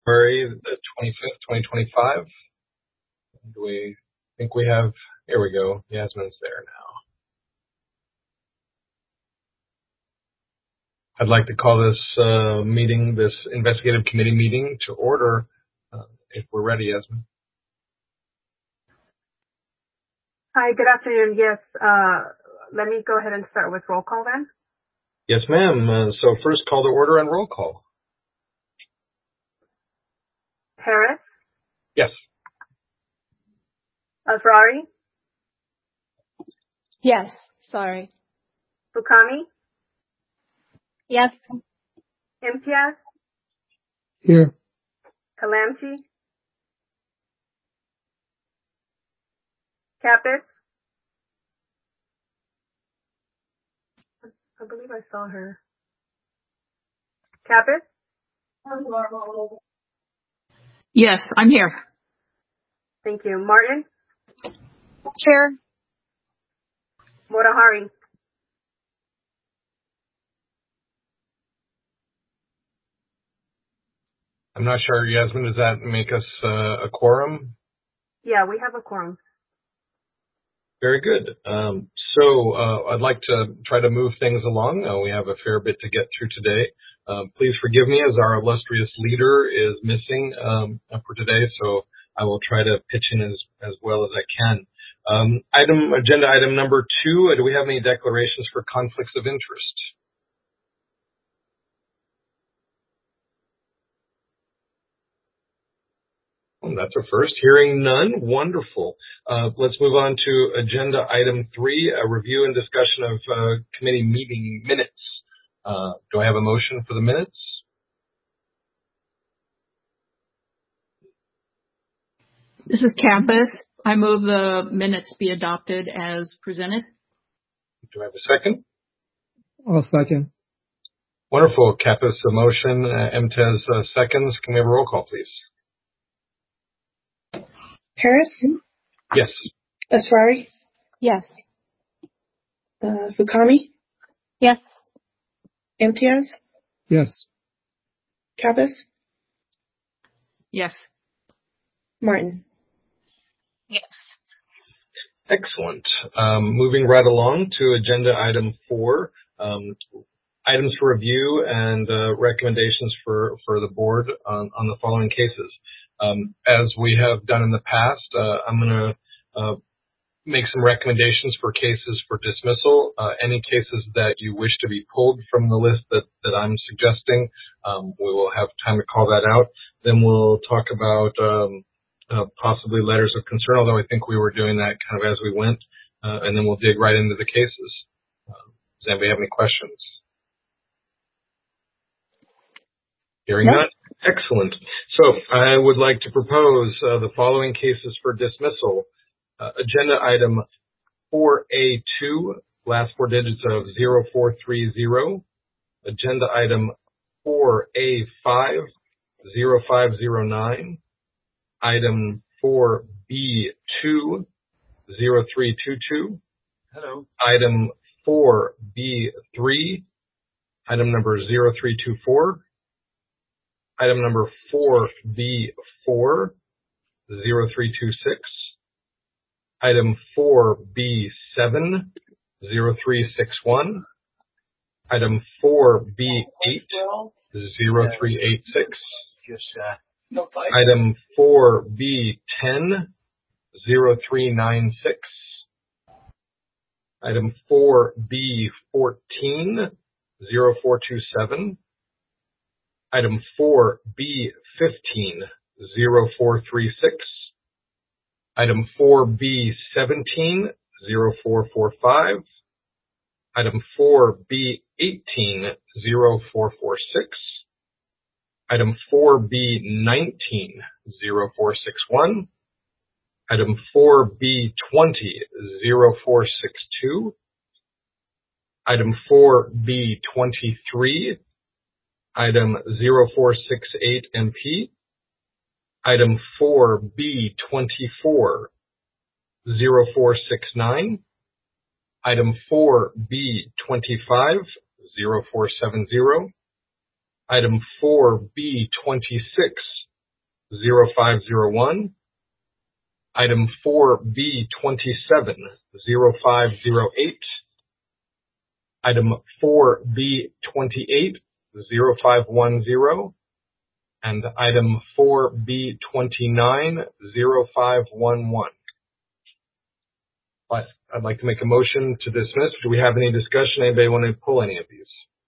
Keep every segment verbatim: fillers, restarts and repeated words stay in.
February the twenty-fifth, twenty twenty-five. Do we think we have, here we go, Yasmin's there now. I'd like to call this uh, meeting, this investigative committee meeting to order, uh, if we're ready, Yasmin. Hi, good afternoon. Yes, uh, let me go ahead and start with roll call then. Yes, ma'am. Uh, so first call to order and roll call. Harris? Yes. Azrari? Yes, sorry. Bukami? Yes. Imtiaz? Here. Kalamchi? Kapis? I believe I saw her. Kapis? Yes, I'm here. Thank you. Martin? Here. Motahari? I'm not sure, Yasmin, does that make us uh, a quorum? Yeah, we have a quorum. Very good. Um, so uh, I'd like to try to move things along. Uh, we have a fair bit to get through today. Uh, please forgive me as our illustrious leader is missing um, for today, so I will try to pitch in as, as well as I can. Um, item agenda item number two, uh, do we have any declarations for conflicts of interest? Oh, that's a first. Hearing none. Wonderful. Uh, let's move on to agenda item three, a review and discussion of uh, committee meeting minutes. Uh, do I have a motion for the minutes? This is Kapis. I move the minutes be adopted as presented. Do I have a second? I'll second. Wonderful. Kapis, a motion. Uh, Imtiaz, uh, seconds. Can we have a roll call, please? Harris? Yes. Asrari? Yes. Uh, Bukami? Yes. Imtiaz? Yes. Kapis? Yes. Martin? Yes. Excellent. Um, moving right along to agenda item four, um, items for review and uh, recommendations for, for the board on, on the following cases. Um, as we have done in the past, uh, I'm going to uh, make some recommendations for cases for dismissal. Uh, any cases that you wish to be pulled from the list that, that I'm suggesting, um, we will have time to call that out. Then we'll talk about um, uh, possibly letters of concern, although I think we were doing that kind of as we went, uh, and then we'll dig right into the cases. Uh, does anybody have any questions? Hearing No. none. Excellent. So I would like to propose uh, the following cases for dismissal. Uh, agenda item four A two, last four digits of zero four three zero. Agenda item four A five, zero five zero nine. Item four B two, zero three two two. Hello. Item four B three, item number zero three two four. Item number four B four, zero three two six. Item four B seven, zero three six one. Item four B eight, zero three eight six. Item four B ten, zero three nine six. Item four B fourteen, zero four two seven. Item four B fifteen, zero four three six. Item four B seventeen, zero four four five. Item four B eighteen, zero four four six. Item four B nineteen, zero four six one. Item four B twenty, zero four six two. Item four B twenty-three. Item zero four six eight M P. Item four B twenty-four, zero four six nine. Item four B twenty-five, zero four seven zero. Item four B twenty-six, zero five zero one. Item four B twenty-seven, zero five zero eight. Item four B twenty-eight, zero five one zero. And item four B twenty-nine, zero five one one. But I'd like to make a motion to dismiss. Do we have any discussion? Anybody want to pull any of these?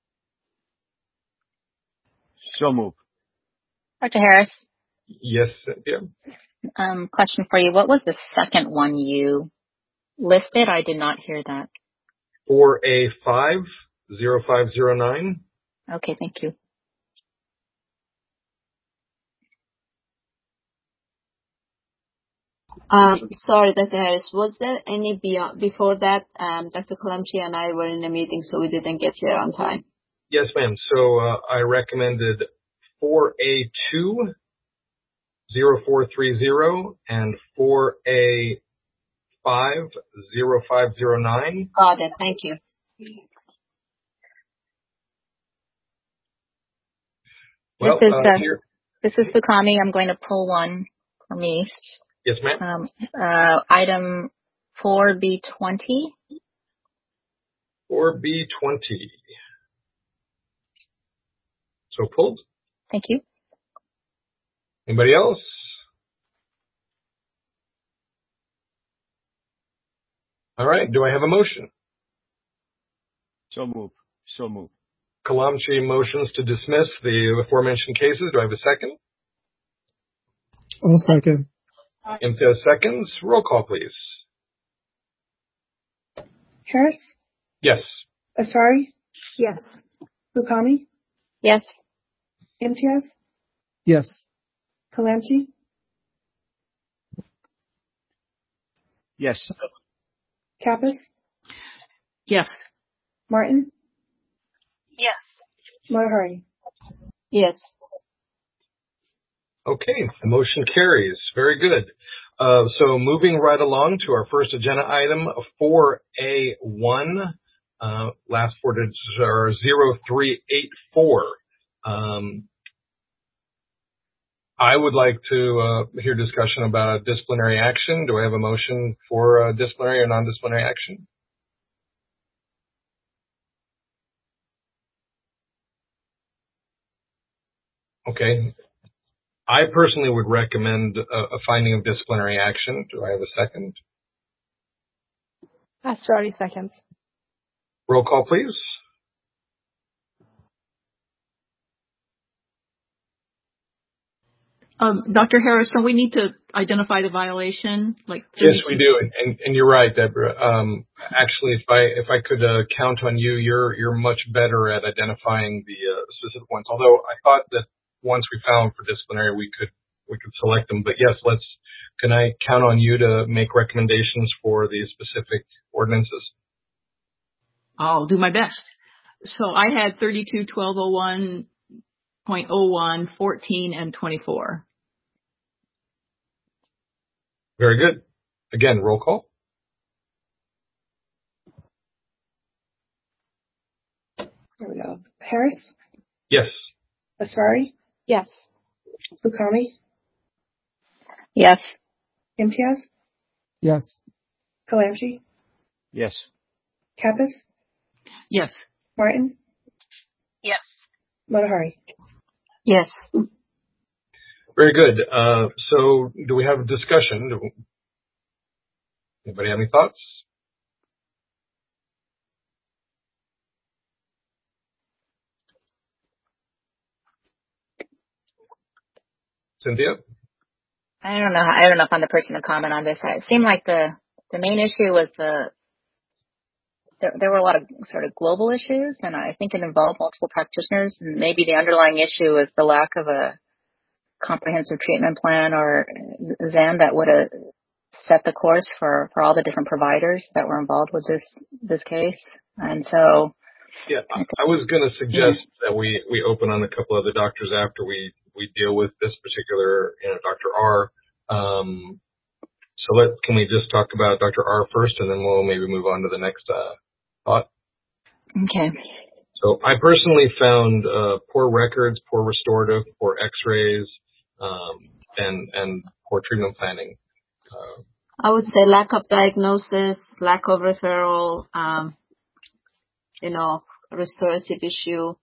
So move. Doctor Harris, Yes, Cynthia. um, question for you. What was the second one you listed? I did not hear that. four A five, zero five zero nine. Okay, thank you. Um, sorry, Doctor Harris, was there any beyond, before that? Um, Doctor Kalamchi and I were in a meeting, so we didn't get here on time. Yes, ma'am. So uh, I recommended four A two, zero four three zero, and four A five, zero five zero nine. Got it. Thank you. Well, this is uh, uh, here. this is Fukami. I'm going to pull one for me. Yes, ma'am. Um, uh, item four B twenty. four B twenty. So pulled. Thank you. Anybody else? All right. Do I have a motion? So move. So move. Kalamchi motions to dismiss the aforementioned cases. Do I have a second? I'll second. Imtiaz seconds. Roll call, please. Harris, Yes. Asrari, Yes. Fukami, Yes. Imtiaz, Yes. Kalamchi, Yes. Kappas, Yes. Martin, Yes. Motahari. Yes. Okay. The motion carries. Very good. Uh, so moving right along to our first agenda item, four A one. Uh, last four digits are zero three eight four. Um, I would like to uh, hear discussion about a disciplinary action. Do I have a motion for uh, disciplinary or non-disciplinary action? Okay. I personally would recommend a, a finding of disciplinary action. Do I have a second? Asrari seconds. Roll call, please. Um, Doctor Harris, don't we need to identify the violation? Like, Yes, we do, and, and, and you're right, Deborah. Um, actually, if I if I could uh, count on you, you're you're much better at identifying the uh, specific ones. Although I thought that once we found for disciplinary, we could we could select them. But yes, let's. Can I count on you to make recommendations for the specific ordinances? I'll do my best. So I had thirty-two, twelve oh one point oh one, fourteen, and twenty-four. Very good. Again, roll call. There we go. Harris, Yes. Asrari, Yes. Fukami, Yes. Imtiaz, Yes. Kalamchi, Yes. Kappas, Yes. Martin, Yes. Motahari. Yes. Very good. Uh, so do we have a discussion? Do, anybody have any thoughts? Cynthia? I don't know. I don't know if I'm the person to comment on this. It seemed like the the main issue was the there, there were a lot of sort of global issues, and I think it involved multiple practitioners. And maybe the underlying issue was the lack of a comprehensive treatment plan or Z A M that would have set the course for, for all the different providers that were involved with this this case. And so, yeah, I, I was going to suggest yeah. that we, we open on a couple of the doctors after we, we deal with this particular, you know, Doctor R. Um, so let can we just talk about Doctor R first, and then we'll maybe move on to the next uh, thought. Okay. So I personally found uh, poor records, poor restorative, poor X-rays, um, and, and poor treatment planning. Uh, I would say lack of diagnosis, lack of referral, um, you know, restorative issue.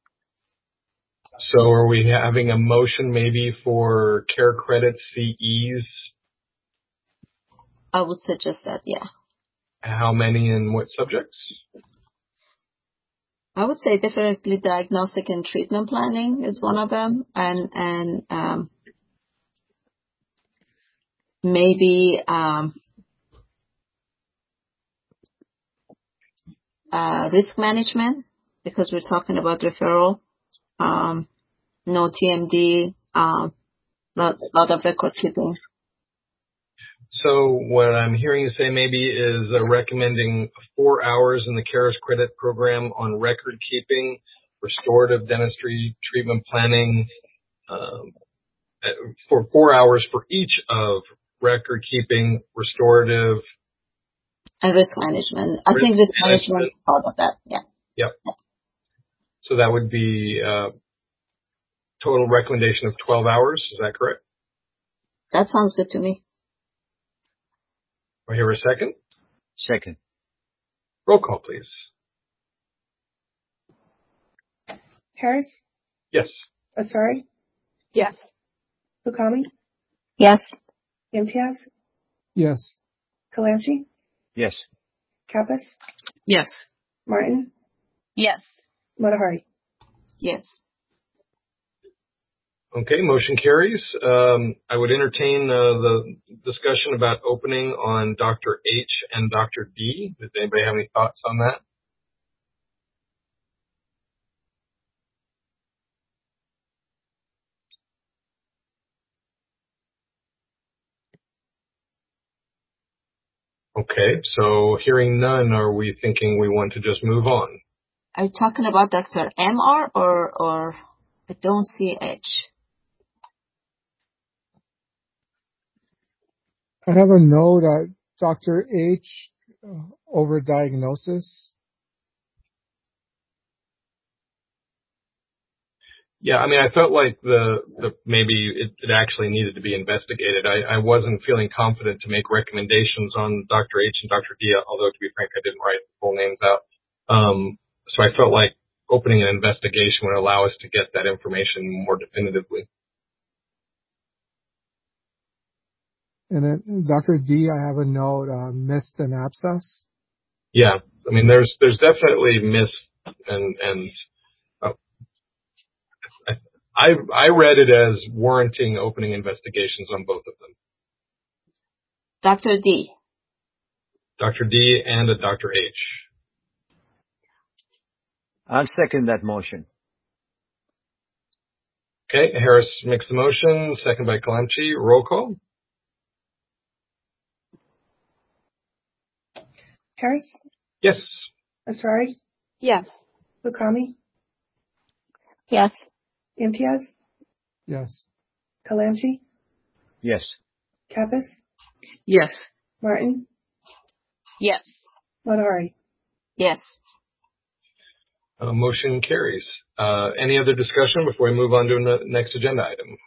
So are we having a motion maybe for care credit C Es? I would suggest that, yeah. How many and what subjects? I would say definitely diagnostic and treatment planning is one of them, and and um, maybe um, uh, risk management, because we're talking about referral, um, no T M D, um, lot lot of record keeping. So what I'm hearing you say maybe is uh, recommending four hours in the CARES credit program on record keeping, restorative dentistry, treatment planning, um, for four hours for each of record keeping, restorative, and risk management. I risk think risk management. management is part of that. Yeah. Yep. So that would be uh, total recommendation of twelve hours. Is that correct? That sounds good to me. Do I hear a second? Second. Roll call, please. Harris, Yes. Asari, Yes. Fukami, Yes. Imtiaz, Yes. Kalamchi, Yes. Kappas, Yes. Martin, Yes. Motahari. Yes. Okay, motion carries. Um, I would entertain uh, the discussion about opening on Doctor H and Doctor D. Does anybody have any thoughts on that? Okay, so hearing none, are we thinking we want to just move on? Are you talking about Doctor M R or or I don't see H? I have a note at Doctor H uh, overdiagnosis. Yeah, I mean, I felt like the, the maybe it, it actually needed to be investigated. I, I wasn't feeling confident to make recommendations on Doctor H and Doctor D, although to be frank, I didn't write the full names out. Um, so I felt like opening an investigation would allow us to get that information more definitively. And then Doctor D, I have a note, uh, missed an abscess. Yeah, I mean, there's there's definitely miss and and uh, I I read it as warranting opening investigations on both of them, Doctor D. Doctor D and a Doctor H. I'll second that motion. Okay, Harris makes the motion, second by Kalamchi. Roll call. Harris, Yes. Asari, Yes. Fukami, Yes. Imtiaz, Yes. Kalamchi, Yes. Kappas, Yes. Martin, Yes. Motahari. Yes. Uh, motion carries. Uh, any other discussion before we move on to the next agenda item?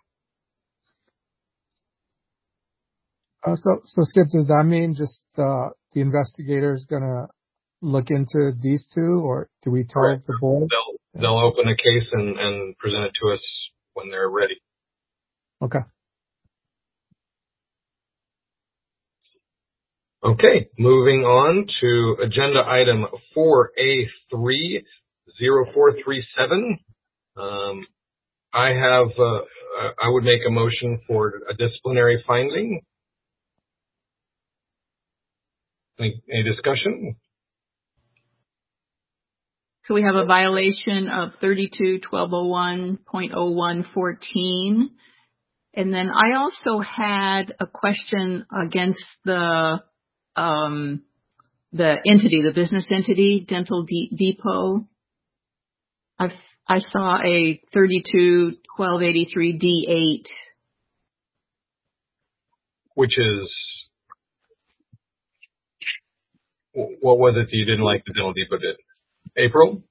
Uh, so, so Skip, does that mean just uh, the investigator is going to look into these two, or do we tell Correct. the board? They'll, they'll open a case and, and present it to us when they're ready. Okay. Okay, moving on to agenda item four A three zero four three seven. Um, I have, uh, I would make a motion for a disciplinary finding. Any, any discussion? So we have a violation of thirty-two twelve oh one point oh one fourteen. And then I also had a question against the um, the entity, the business entity, Dental D- Depot. I I saw a thirty-two twelve eighty-three D eight. Which is, what was it that you didn't like the Dental Depot did? April?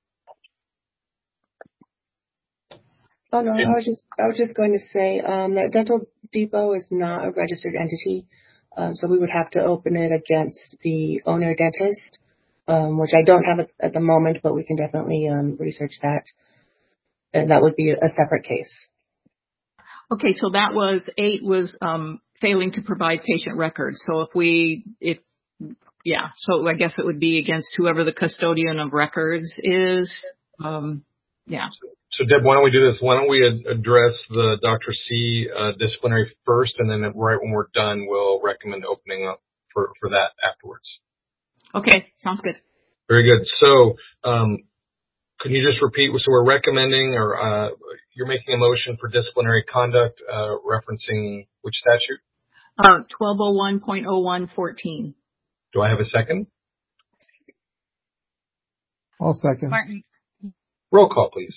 Oh no, I was just I was just going to say um, that Dental Depot is not a registered entity, um, so we would have to open it against the owner dentist, um, which I don't have at, at the moment, but we can definitely um, research that. And that would be a separate case. Okay, so that was, eight was um, failing to provide patient records. So if we, if, yeah, so I guess it would be against whoever the custodian of records is. Um, yeah. So, Deb, why don't we do this? Why don't we ad- address the Doctor C uh, disciplinary first, and then right when we're done, we'll recommend opening up for, for that afterwards. Okay, sounds good. Very good. So, um, can you just repeat? So we're recommending, or uh, you're making a motion for disciplinary conduct, uh, referencing which statute? Uh, twelve oh one point oh one fourteen. Do I have a second? I'll second. Martin. Roll call, please.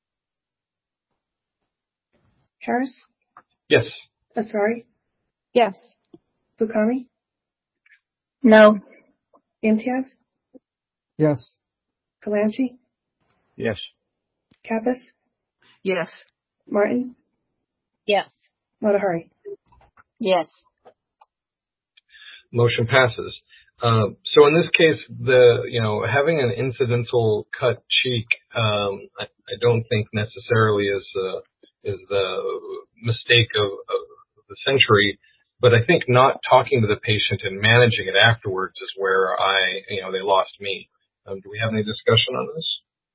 Harris? Yes. Asari? Yes. Fukami? No. Imtiaz? Yes. Kalamchi? Yes. Kappas? Yes. Martin? Yes. Motahari? Yes. Motion passes. Uh, so in this case, the you know having an incidental cut cheek, um, I, I don't think necessarily is uh, is the mistake of, of the century. But I think not talking to the patient and managing it afterwards is where I you know they lost me. Um, do we have any discussion on this?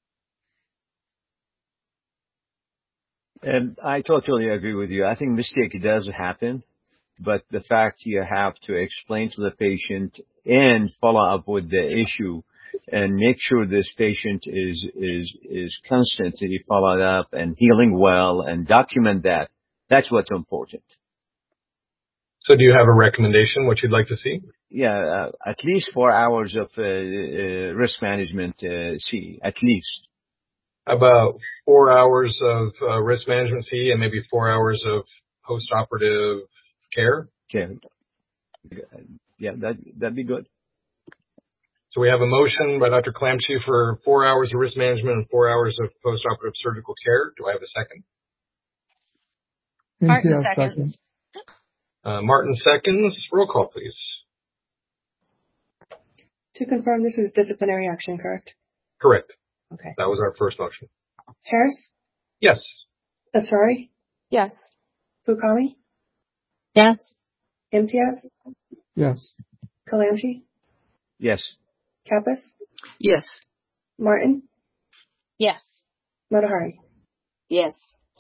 And I totally agree with you. I think mistake does happen, but the fact you have to explain to the patient and follow up with the issue and make sure this patient is, is, is constantly followed up and healing well and document that. That's what's important. So do you have a recommendation, what you'd like to see? Yeah, uh, at least four hours of uh, uh, risk management, uh, C, at least. About four hours of uh, risk management C and maybe four hours of post-operative care? Okay. Yeah, that, that'd be good. So we have a motion by Doctor Kalamchi for four hours of risk management and four hours of post-operative surgical care. Do I have a second? Martin Imtiaz seconds. second. Uh, Martin seconds. Roll call, please. To confirm, this is disciplinary action, correct? Correct. Okay. That was our first motion. Harris? Yes. Asari? Yes. Fukami? Yes. Imtiaz? Yes. Kalamchi? Yes. Kappas? Yes. Martin? Yes. Motahari? Yes.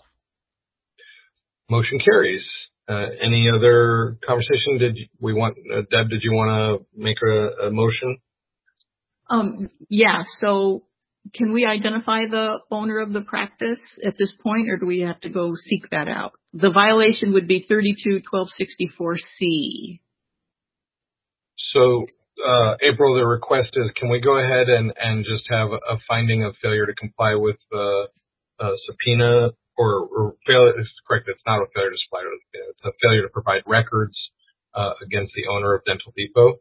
Motion carries. Uh, any other conversation? Did we want, uh, Deb, did you want to make a, a motion? Um, yeah, so can we identify the owner of the practice at this point, or do we have to go seek that out? The violation would be thirty-two twelve sixty-four C. So, uh, April, the request is, can we go ahead and, and just have a finding of failure to comply with the uh, uh, subpoena, or, or failure, it's correct, it's not a failure to supply, it's a failure to provide records uh, against the owner of Dental Depot?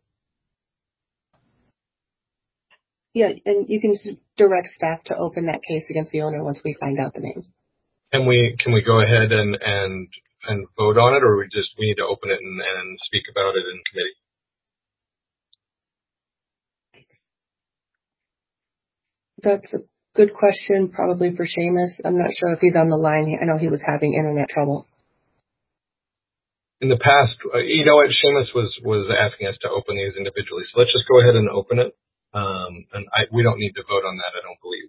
Yeah, and you can s- direct staff to open that case against the owner once we find out the name. Can we can we go ahead and and and vote on it, or we just we need to open it and, and speak about it in committee? That's a good question, probably for Seamus. I'm not sure if he's on the line. I know he was having internet trouble. In the past, uh, you know what, Seamus was was asking us to open these individually, so let's just go ahead and open it. Um, and I, we don't need to vote on that, I don't believe.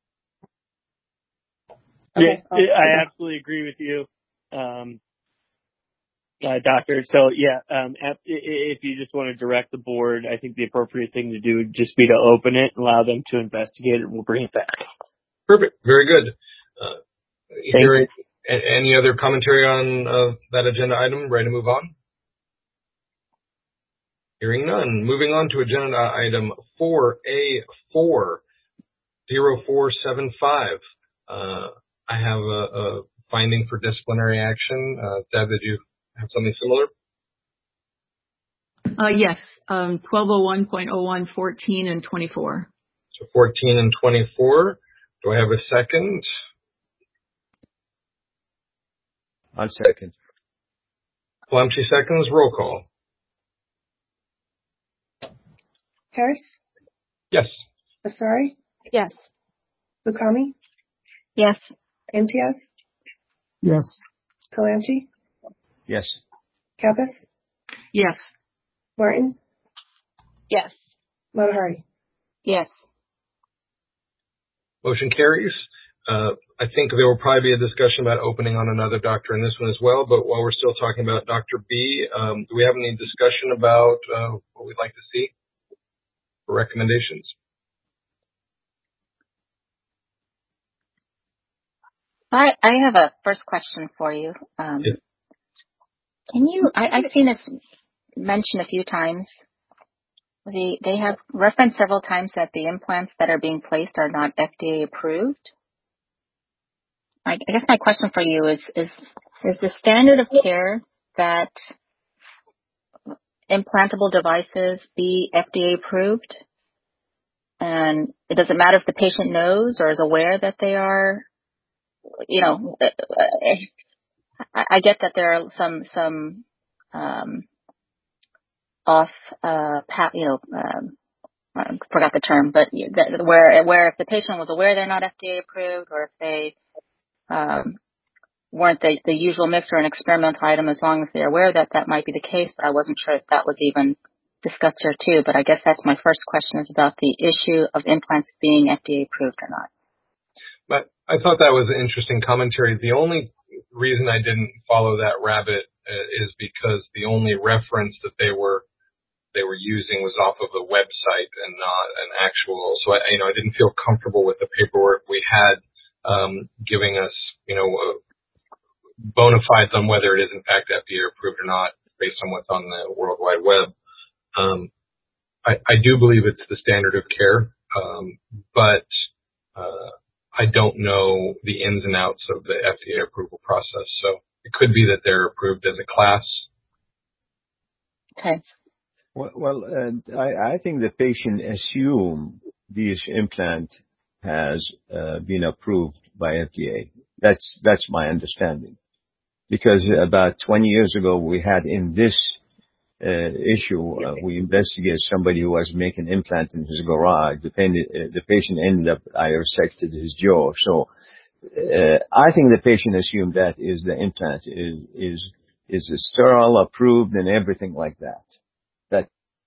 Okay, Yeah, I absolutely agree with you, um, uh, Doctor. So yeah, um, if you just want to direct the board, I think the appropriate thing to do would just be to open it, allow them to investigate it, and we'll bring it back. Perfect. Very good. Uh, Thank hearing, you. a- any other commentary on uh, that agenda item? Ready to move on? Hearing none. Moving on to agenda item four A four, zero four seven five. Uh, I have a, a finding for disciplinary action. Uh, Deb, did you have something similar? Uh, yes, um, twelve oh one point oh one fourteen and twenty-four. So fourteen and twenty-four. Do I have a second? I'll second. Palamchi seconds. Roll call. Harris? Yes. Asari? Yes. Bukami? Yes. Imtiaz? Yes. Kalamchi? Yes. Kappas? Yes. Martin? Yes. Motahari? Yes. Motion carries. Uh, I think there will probably be a discussion about opening on another doctor in this one as well, but while we're still talking about Doctor B, um, do we have any discussion about uh, what we'd like to see for recommendations? I, I have a first question for you. Um, Yeah. Can you, I, I've seen this mentioned a few times. The, they have referenced several times that the implants that are being placed are not F D A approved. I, I guess my question for you is, is, is the standard of care that implantable devices be F D A approved? And it doesn't matter if the patient knows or is aware that they are, you know, I, I get that there are some, some, um, off, uh, pat, you know, um, I forgot the term, but that, where, where if the patient was aware they're not F D A approved or if they, um, weren't the, the usual mix or an experimental item, as long as they're aware that that might be the case, but I wasn't sure if that was even discussed here too. But I guess that's my first question, is about the issue of implants being F D A approved or not. But I thought that was an interesting commentary. The only reason I didn't follow that rabbit uh, is because the only reference that they were they were using was off of a website and not an actual. So I, you know, I didn't feel comfortable with the paperwork we had um, giving us, you know, uh, bona fides on whether it is in fact F D A approved or not, based on what's on the World Wide Web. Um, I, I do believe it's the standard of care, um, but uh, I don't know the ins and outs of the F D A approval process. So it could be that they're approved as a class. Okay. Well, well and I, I think the patient assume this implant has uh, been approved by F D A. That's that's my understanding. Because about twenty years ago, we had in this uh, issue, uh, we investigated somebody who was making an implant in his garage. The, pain, uh, the patient ended up, I resected his jaw. So uh, I think the patient assumed that is the implant is is is sterile, approved, and everything like that. That.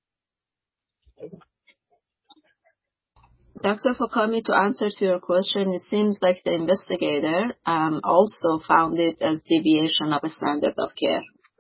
Doctor Fukami, to answer to your question, it seems like the investigator um, also found it as deviation of a standard of care,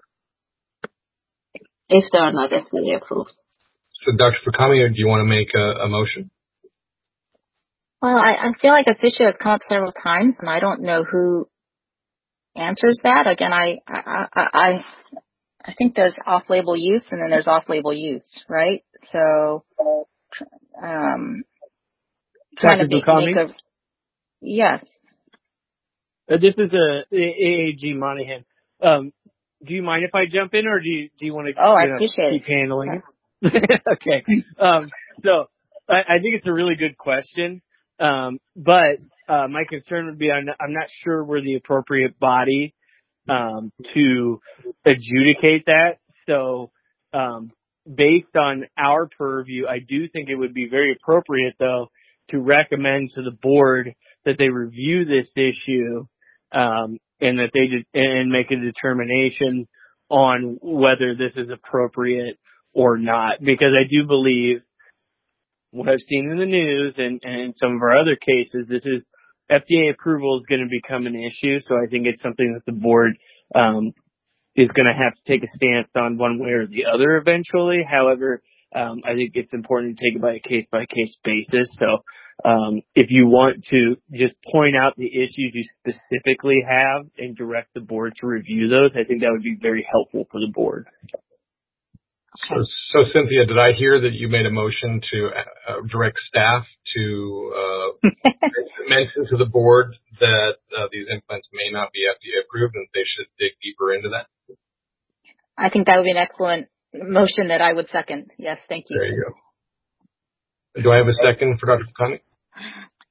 if they are not F D A approved. So Doctor Fukami, do you want to make a, a motion? Well, I, I feel like this issue has come up several times, and I don't know who answers that. Again, I I I, I think there's off-label use, and then there's off-label use, right? So, um, trying Doctor to make, Bukami? make a yes. Uh, this is a, A A G Monahan. Um, do you mind if I jump in, or do you do you want to Oh, I you know, appreciate keep it. handling it? Okay. Um, so I, I think it's a really good question, um, but uh, my concern would be I'm not, I'm not sure we're the appropriate body um, to adjudicate that. So um, based on our purview, I do think it would be very appropriate, though, to recommend to the board that they review this issue um, and that they did, and make a determination on whether this is appropriate or not. Because I do believe what I've seen in the news and, and some of our other cases, this is F D A approval is going to become an issue. So I think it's something that the board um, is going to have to take a stance on one way or the other eventually. However, um, I think it's important to take it by a case by case basis. So um, if you want to just point out the issues you specifically have and direct the board to review those, I think that would be very helpful for the board. So, so Cynthia, did I hear that you made a motion to uh, direct staff to uh, mention to the board that uh, these implants may not be F D A approved and they should dig deeper into that? I think that would be an excellent motion that I would second. Yes, thank you. There you go. Do I have a second for Doctor Fukami?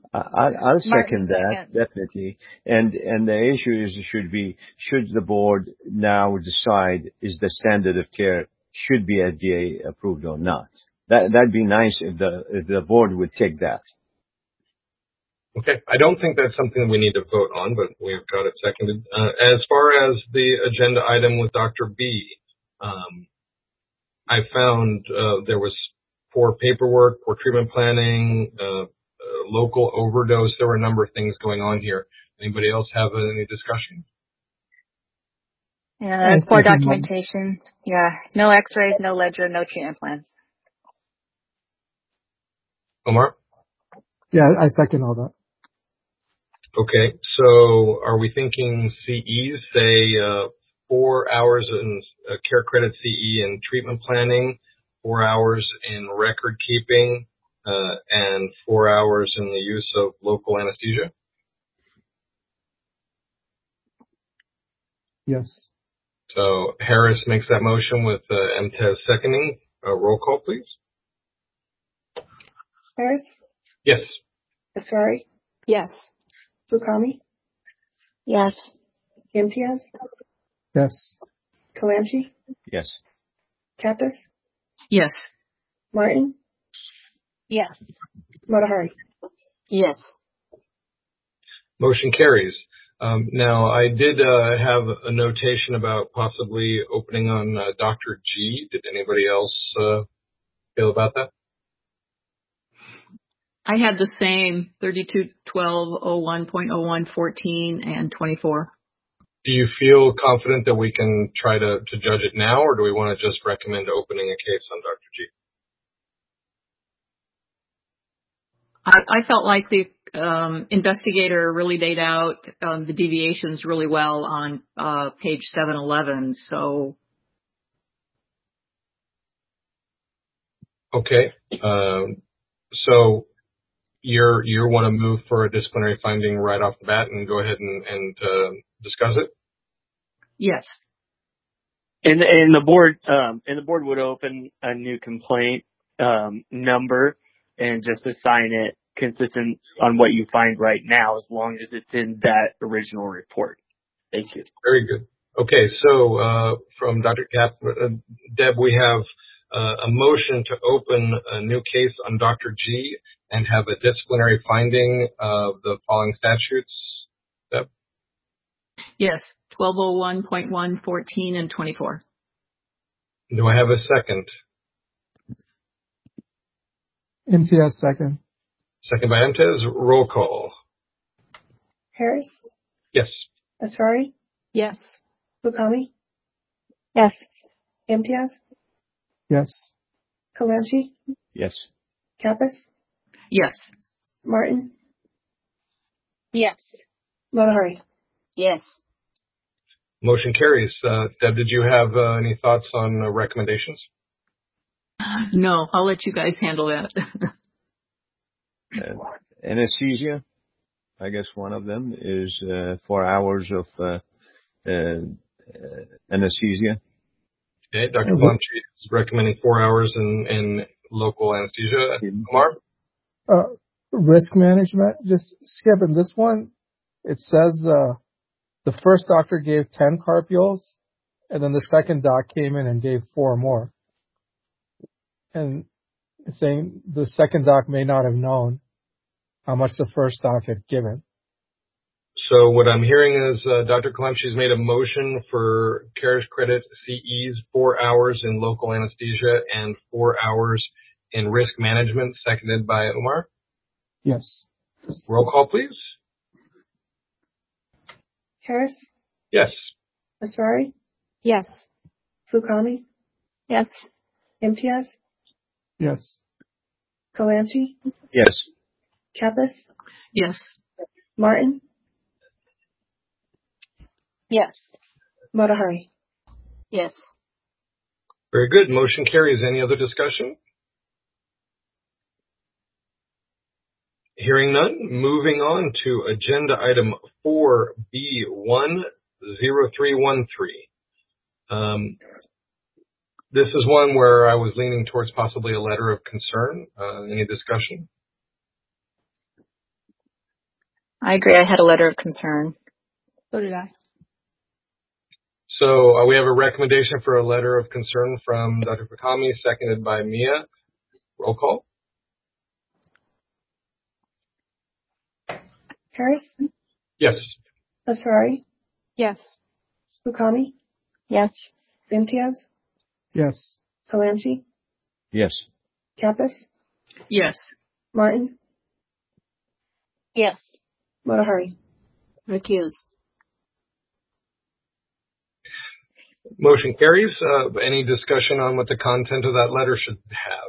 I, I'll second Martin, that, second. definitely. And, and the issue is, should be, should the board now decide is the standard of care should be F D A approved or not? That, that'd be nice if the, if the board would take that. Okay. I don't think that's something we need to vote on, but we've got it seconded. Uh, as far as the agenda item with Doctor B, um, I found, uh, there was poor paperwork, poor treatment planning, uh, uh, local overdose. There were a number of things going on here. Anybody else have any discussion? Yeah, there's poor documentation. Yeah, no x-rays, no ledger, no treatment plans. Omar? Yeah, I second all that. Okay, so are we thinking C Es, say, uh, four hours in uh, care credit C E and treatment planning, four hours in record keeping, uh, and four hours in the use of local anesthesia? Yes. So Harris makes that motion with uh, M T E Z seconding. Uh, roll call, please. Harris? Yes. Asrari? Yes. Fukami? Yes. Imtiaz? Yes. Kalamchi? Yes. Kappas? Yes. Martin? Yes. Motahari? Yes. Motion carries. Um, now, I did uh, have a notation about possibly opening on uh, Doctor G. Did anybody else uh, feel about that? I had the same thirty-two twelve oh one point oh one fourteen and twenty-four. Do you feel confident that we can try to, to judge it now, or do we want to just recommend opening a case on Doctor G? I, I felt like the um, investigator really laid out um, the deviations really well on uh, page seven eleven. So, okay. Um, so you're you want to move for a disciplinary finding right off the bat and go ahead and, and uh, discuss it? yes. And and the board um, and the board would open a new complaint um, number and just assign it consistent on what you find right now, as long as it's in that original report. Thank you. Very good. Okay, so uh, from Doctor Cap, uh, Deb, we have uh, a motion to open a new case on Doctor G and have a disciplinary finding of the following statutes. Deb? Yes. twelve oh one point one fourteen and twenty-four. Do I have a second? M T S second. Second by M T E Z. Roll call. Harris? Yes. Asrari? Yes. Fukami? Yes. Imtiaz? Yes. Kalamchi? Yes. Kappas? Yes. Martin? Yes. Motahari? Yes. Motion carries. Uh, Deb, did you have uh, any thoughts on uh, recommendations? No, I'll let you guys handle that. Uh, anesthesia, I guess one of them is uh, four hours of uh, uh, uh, anesthesia. Okay, Doctor Kalamchi is recommending four hours in, in local anesthesia. Omar? Uh, risk management, just skipping this one. It says uh, the first doctor gave ten carpiols, and then the second doc came in and gave four more. And it's saying the second doc may not have known how much the first doc had given. So what I'm hearing is uh, Doctor Kalamchi has made a motion for CARES credit C Es, four hours in local anesthesia and four hours in risk management, seconded by Omar. Yes. Roll call, please. Harris? Yes. Asrari? Yes. Fukami? Yes. Imtiaz? Yes. Kalamchi? Yes. Kappas? Yes. Martin? Yes. Motahari? Yes. Very good. Motion carries. Any other discussion? Hearing none, moving on to agenda item four B one zero three one three. Um, this is one where I was leaning towards possibly a letter of concern. Uh, any discussion? I agree. I had a letter of concern. So did I. So uh, we have a recommendation for a letter of concern from Doctor Fukami, seconded by Mia. Roll call. Harris? Yes. Asrari? Yes. Fukami? Yes. Imtiaz? Yes. Kalamchi? Yes. Kappas? Yes. Martin? Yes. Motahari? Recuse. Motion carries. Uh, any discussion on what the content of that letter should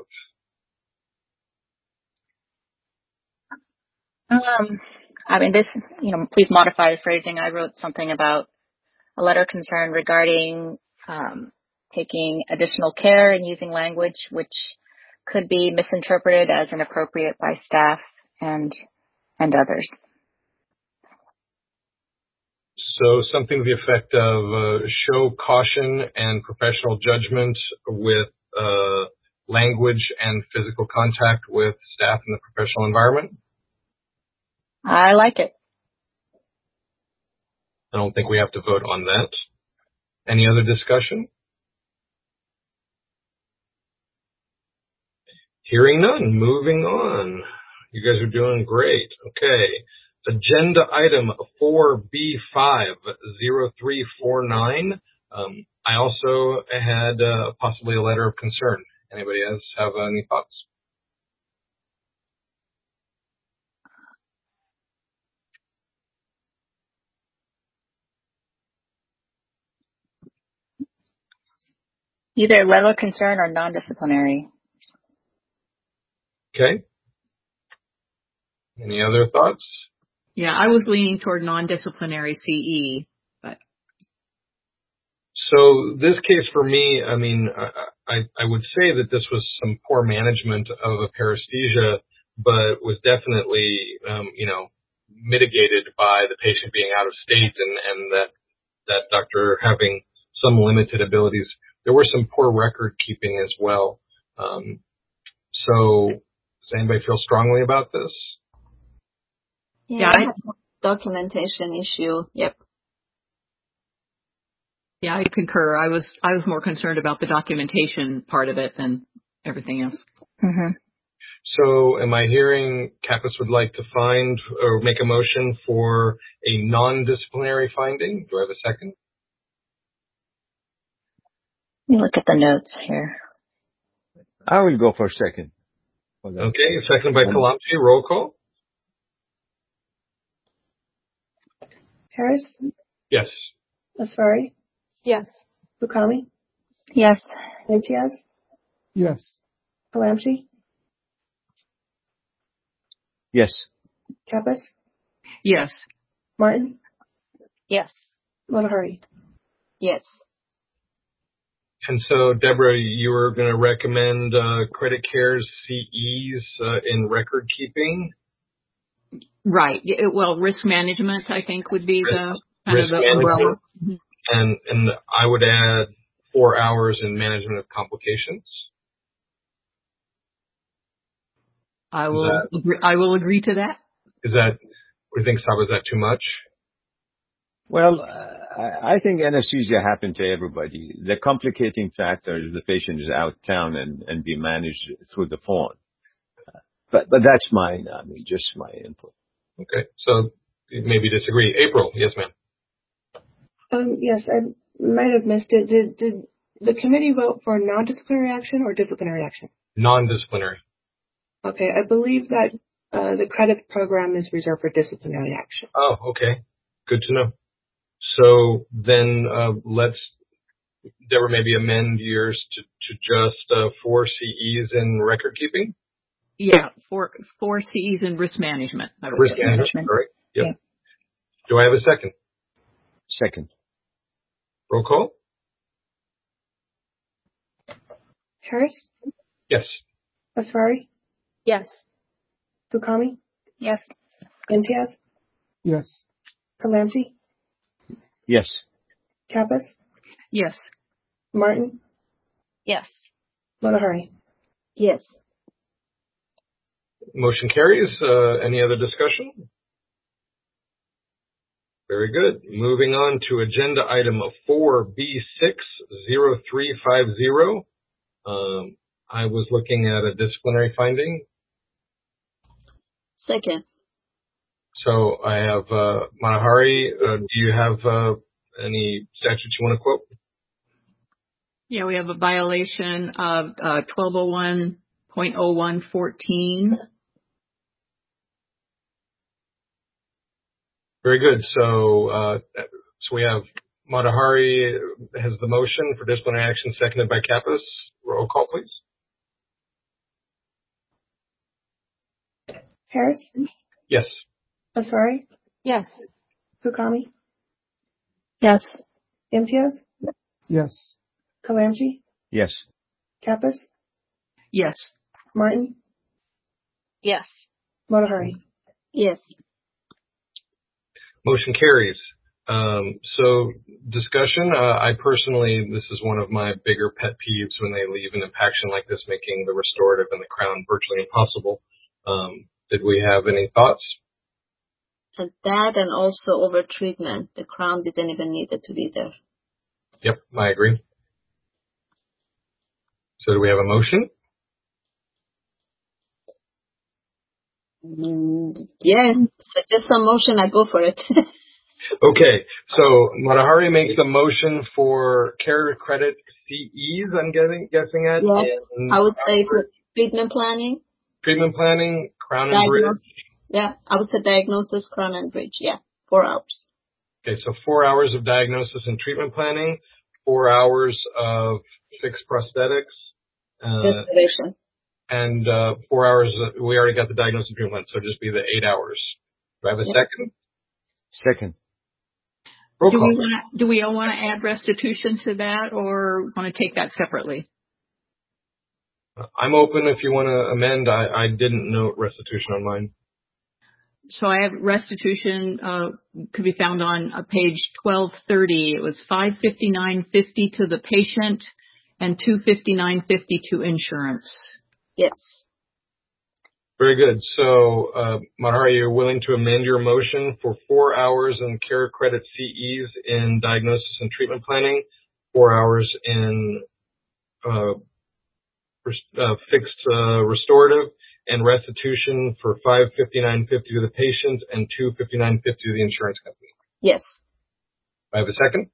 have? Um, I mean, this, you know, please modify the phrasing. I wrote something about a letter of concern regarding um, taking additional care and using language which could be misinterpreted as inappropriate by staff and and others. So something to the effect of uh, show caution and professional judgment with uh, language and physical contact with staff in the professional environment. I like it. I don't think we have to vote on that. Any other discussion? Hearing none. Moving on. You guys are doing great. Okay. Agenda item four B five zero three four nine. Um, I also had uh, possibly a letter of concern. Anybody else have any thoughts? Either letter of concern or non-disciplinary. Okay. Any other thoughts? Yeah, I was leaning toward non-disciplinary C E, but. So this case for me, I mean, I, I, I would say that this was some poor management of a paresthesia, but was definitely, um, you know, mitigated by the patient being out of state and, and that, that doctor having some limited abilities. There were some poor record keeping as well. Um, so does anybody feel strongly about this? Yeah, Yeah, I I, have a documentation issue. Yep. yeah, I concur. I was, I was more concerned about the documentation part of it than everything else. Mm-hmm. So am I hearing Kappas would like to find or make a motion for a non-disciplinary finding? Do I have a second? Let me look at the notes here. I will go for a second. Okay, second by Kalamchi. Roll call. Harris? Yes. Asrari? Yes. Fukami? Yes. Imtiaz? Yes. Kalamchi? Yes. Kappas? Yes. Martin? Yes. Motahari? Yes. And so, Deborah, you were going to recommend uh, Credit Care's C Es uh, in record keeping? Right. Yeah, well, risk management, I think, would be the kind Risk of the umbrella. management. And, and I would add four hours in management of complications. I will, That, agree, I will agree to that. is that, what do you think, Sab, is that too much? Well, uh, I I think anesthesia happened to everybody. The complicating factor is the patient is out of town and, and be managed through the phone. But, but that's mine. I mean, just my input. Okay. So maybe disagree. April. Yes, ma'am. Um, yes, I might have missed it. Did, did the committee vote for non-disciplinary action or disciplinary action? Non-disciplinary. Okay, I believe that uh, the credit program is reserved for disciplinary action. Oh, okay. Good to know. So then uh, let's, Deborah, maybe amend yours to, to just uh, four C Es in record keeping? Yeah, four, four C Es in risk management. I would Risk say. management, correct? Yep. Yeah. Do I have a second? Second. Roll call? Harris? Yes. Asrari? Yes. Fukami? Yes. Imtiaz? Yes. Kalamchi? Yes. Kappas? Yes. Martin? Yes. Motahari? Yes. Motion carries. Uh, any other discussion? Very good. Moving on to agenda item four B six zero three five zero. Um, I was looking at a disciplinary finding. Second. So I have uh, Matahari. Uh, do you have uh, any statutes you want to quote? Yeah, we have a violation of uh, twelve oh one point oh one fourteen. Very good. So, uh, so we have Matahari has the motion for disciplinary action, seconded by Kappas. Roll call, please. Harris? Yes. Aswari? Yes. Fukami? Yes. Imtiaz? Yes. Kalamji? Yes. Kappas? Yes. Martin? Yes. Motahari? Yes. Motion carries. Um, so discussion, uh, I personally, this is one of my bigger pet peeves when they leave an impaction like this, making the restorative and the crown virtually impossible. Um, did we have any thoughts? And that and also over treatment. The crown didn't even need it to be there. Yep, I agree. So do we have a motion? Mm, yeah, suggest some motion, I go for it. Okay, so Matahari makes a motion for care credit C Es, I'm getting, guessing at. Yes, in I would say for treatment planning. Treatment planning, crown and bridge. Yeah, I would say diagnosis, crown and bridge. Yeah, four hours. Okay, so four hours of diagnosis and treatment planning, four hours of fixed prosthetics. Uh, Restoration. and uh, four hours, uh, we already got the diagnosis and treatment, so just be the eight hours. Do I have a Yep. second? Second. Roll Do call. we want to do we want to add restitution to that, or want to take that separately? I'm open if you want to amend. I, I didn't note restitution on mine. So I have restitution uh, could be found on uh, page twelve thirty. It was five fifty-nine fifty to the patient and two fifty-nine fifty to insurance. Yes. Very good. So, uh, Matahari, you're willing to amend your motion for four hours in care credit C Es in diagnosis and treatment planning, four hours in uh, uh, fixed uh, restorative, and restitution for five fifty-nine fifty to the patient and two fifty-nine fifty to the insurance company. Yes. I have a second.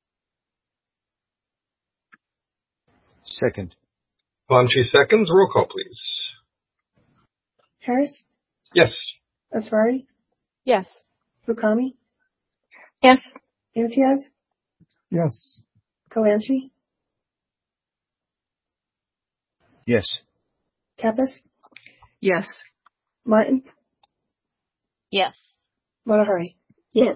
Second. Kalamji seconds. Roll call, please. Harris? Yes. Aswari? Yes. Fukami? Yes. Imtiaz? Yes. Kalamji? Yes. Kappas? Yes. Martin? Yes. Motahari? Yes.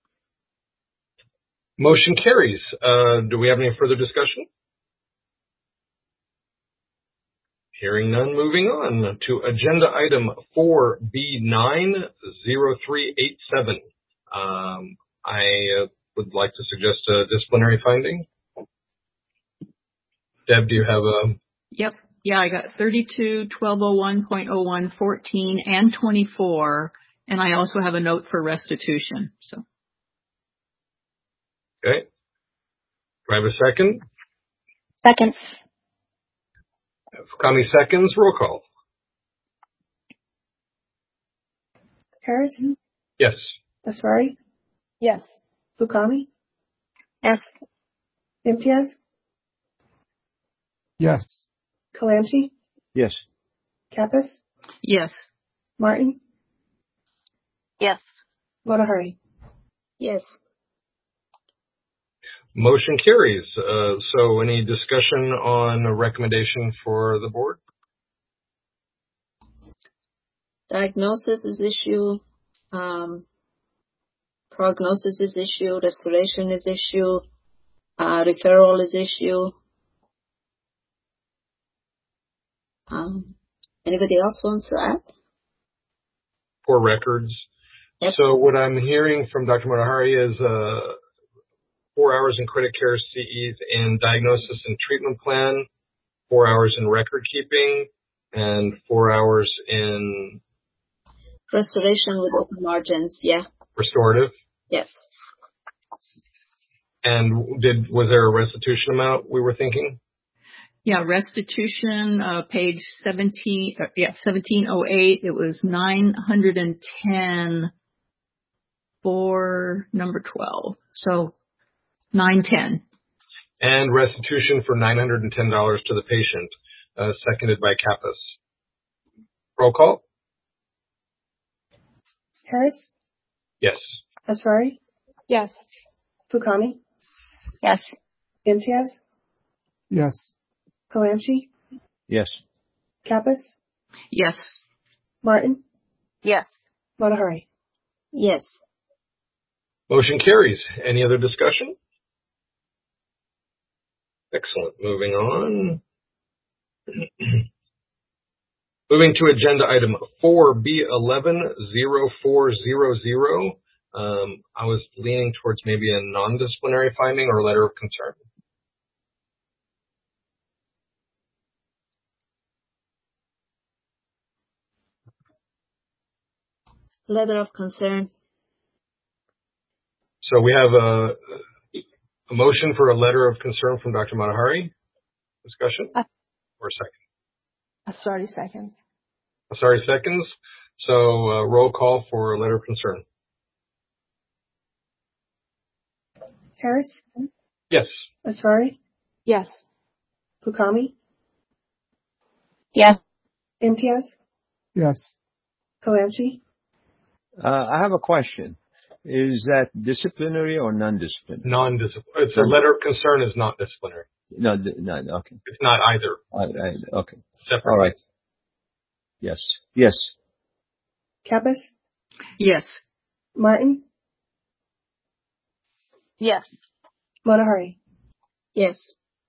Motion carries. Uh, do we have any further discussion? Hearing none, moving on to agenda item four B nine zero three eight seven. Um, I uh, would like to suggest a disciplinary finding. Deb, do you have a... Yep. Yeah, I got thirty-two twelve oh one point oh one fourteen and twenty-four, and I also have a note for restitution. So. Okay. Do I have a second? Second. Fukami seconds. Roll call. Harris? Yes. Aswari? Yes. Fukami? Yes. Imtiaz? Yes. Kalamji? Yes. Kappas? Yes. Martin? Yes. Motahari? Yes. Motion carries. Uh, so any discussion on a recommendation for the board? Diagnosis is issue. Um, prognosis is issue. Restoration is issue. Uh, referral is issue. Um, anybody else wants to add? For records. Yep. So what I'm hearing from Doctor Motahari is uh, four hours in credit care C Es in diagnosis and treatment plan, four hours in record keeping, and four hours in Restoration with open margins. Yeah. restorative. Yes. And did was there a restitution amount we were thinking? Yeah, restitution, uh, page seventeen, uh, yeah, seventeen oh eight. It was nine hundred ten for number twelve. So nine ten. And restitution for nine hundred ten dollars to the patient, uh, seconded by Kappas. Roll call? Harris? Yes. Asrari? Yes. Fukami? Yes. Imtiaz? Yes. Kalamchi? Yes. Kappas? Yes. Martin? Yes. Motahari? Yes. Motion carries. Any other discussion? Excellent. Moving on. Moving to agenda item four B eleven zero four zero zero. Um, I was leaning towards maybe a non-disciplinary finding or a letter of concern. Letter of concern. So we have a, a motion for a letter of concern from Doctor Motahari. Discussion? Uh, or second? Sorry, seconds. Sorry, seconds. So uh, roll call for a letter of concern. Harris? Yes. Asrari? Yes. Fukami? Yes. Imtiaz? Yes. Kalamchi? Uh, I have a question. Is that disciplinary or non-disciplinary? Non-disciplinary. It's a letter of concern is not disciplinary. No, no, okay. It's not either. I, I, okay. Separate. All right. Yes. Yes. Kappas? Yes. Martin? Yes. Motahari? Yes.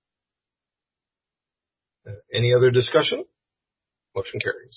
Uh, any other discussion? Motion carries.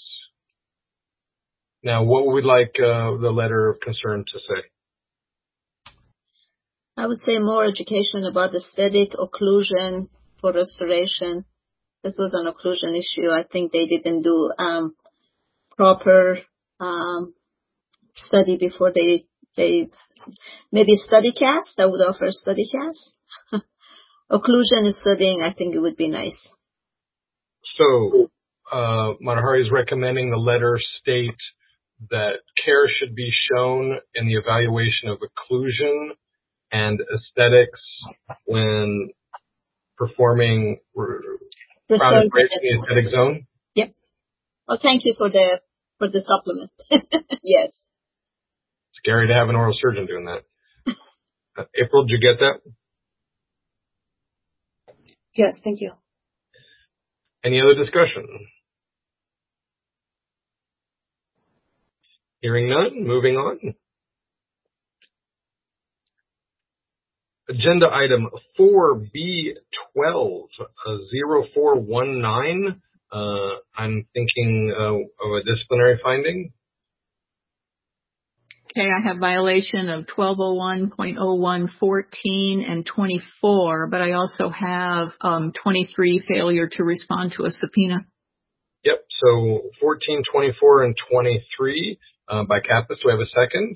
Now, what would we like uh, the letter of concern to say? I would say more education about aesthetic occlusion for restoration. This was an occlusion issue. I think they didn't do um, proper um, study before they they maybe study cast. I would offer a study cast. Occlusion studying, I think it would be nice. So, uh, Motahari is recommending the letter state that care should be shown in the evaluation of occlusion and aesthetics when performing crown and brace in the aesthetic zone? Yep. Well, thank you for the for the supplement. Yes. Scary to have an oral surgeon doing that. Uh, April, did you get that? Yes, thank you. Any other discussion? Hearing none, moving on. Agenda item four B twelve, uh, zero four one nine. Uh, I'm thinking uh, of a disciplinary finding. Okay, I have violation of twelve oh one point oh one fourteen and twenty-four, but I also have um, twenty-three, failure to respond to a subpoena. Yep, so fourteen, twenty-four, and twenty-three uh, by Kappas. Do we have a second?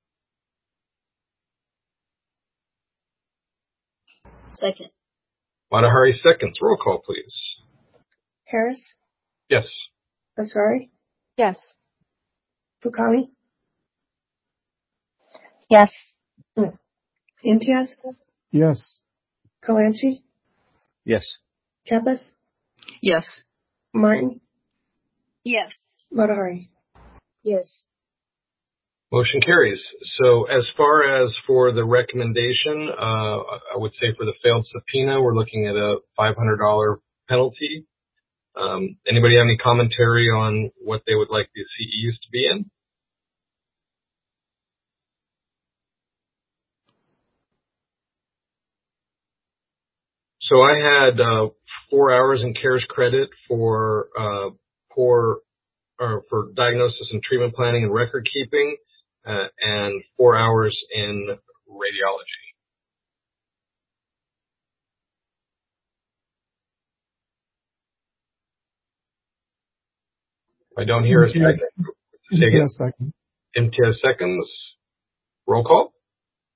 Second. Motahari seconds. Roll call, please. Harris? Yes. Asrari? Yes. Fukami? Yes. Imtiaz? Yes. Kalamchi? Yes. Kappas? Yes. Martin? Yes. Motahari? Yes. Motion carries. So as far as for the recommendation, uh, I would say for the failed subpoena, we're looking at a five hundred dollars penalty. Um, anybody have any commentary on what they would like the C Es to be in? So I had uh, four hours in CARES credit for uh, poor or for diagnosis and treatment planning and record keeping, uh, and four hours in radiology. I don't hear a second. Imtiaz second. Imtiaz seconds. Roll call.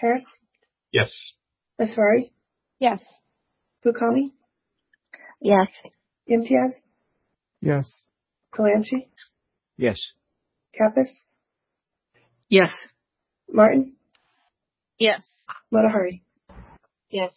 Harris? Yes. Asfari? Yes. Bukami? Yes. Imtiaz? Yes. Kalanchi? Yes. Kappas? Yes. Martin? Yes. Motahari? Yes.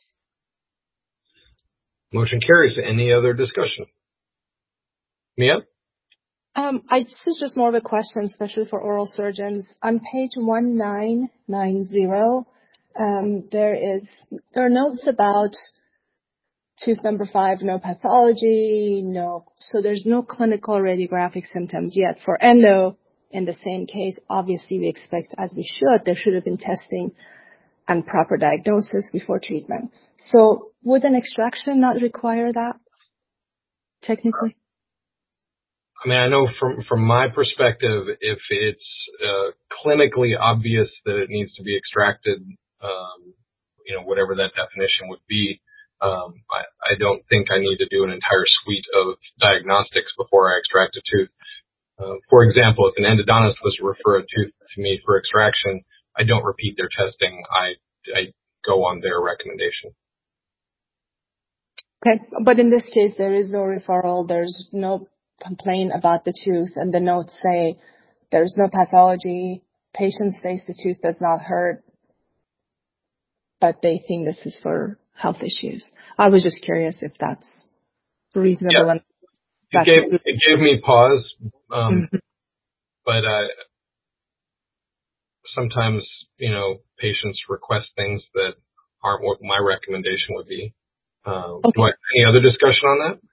Motion carries. Any other discussion? Mia? Um, I, this is just more of a question, especially for oral surgeons. On page one nine nine zero, um, there is there are notes about tooth number five, no pathology, no. So there's no clinical radiographic symptoms yet. For endo, in the same case, obviously we expect, as we should, there should have been testing and proper diagnosis before treatment. So would an extraction not require that, technically? I mean, I know from from my perspective, if it's uh, clinically obvious that it needs to be extracted, um, you know, whatever that definition would be, um, I, I don't think I need to do an entire suite of diagnostics before I extract a tooth. Uh, for example, if an endodontist was to refer a tooth to me for extraction, I don't repeat their testing. I, I go on their recommendation. Okay, but in this case, there is no referral. There's no complaint about the tooth, and the notes say there's no pathology. Patient says the tooth does not hurt, but they think this is for health issues. I was just curious if that's reasonable. Yeah. And it, gave, it gave me pause, um, mm-hmm. but uh, sometimes, you know, patients request things that aren't what my recommendation would be. Um, okay. do I, any other discussion on that?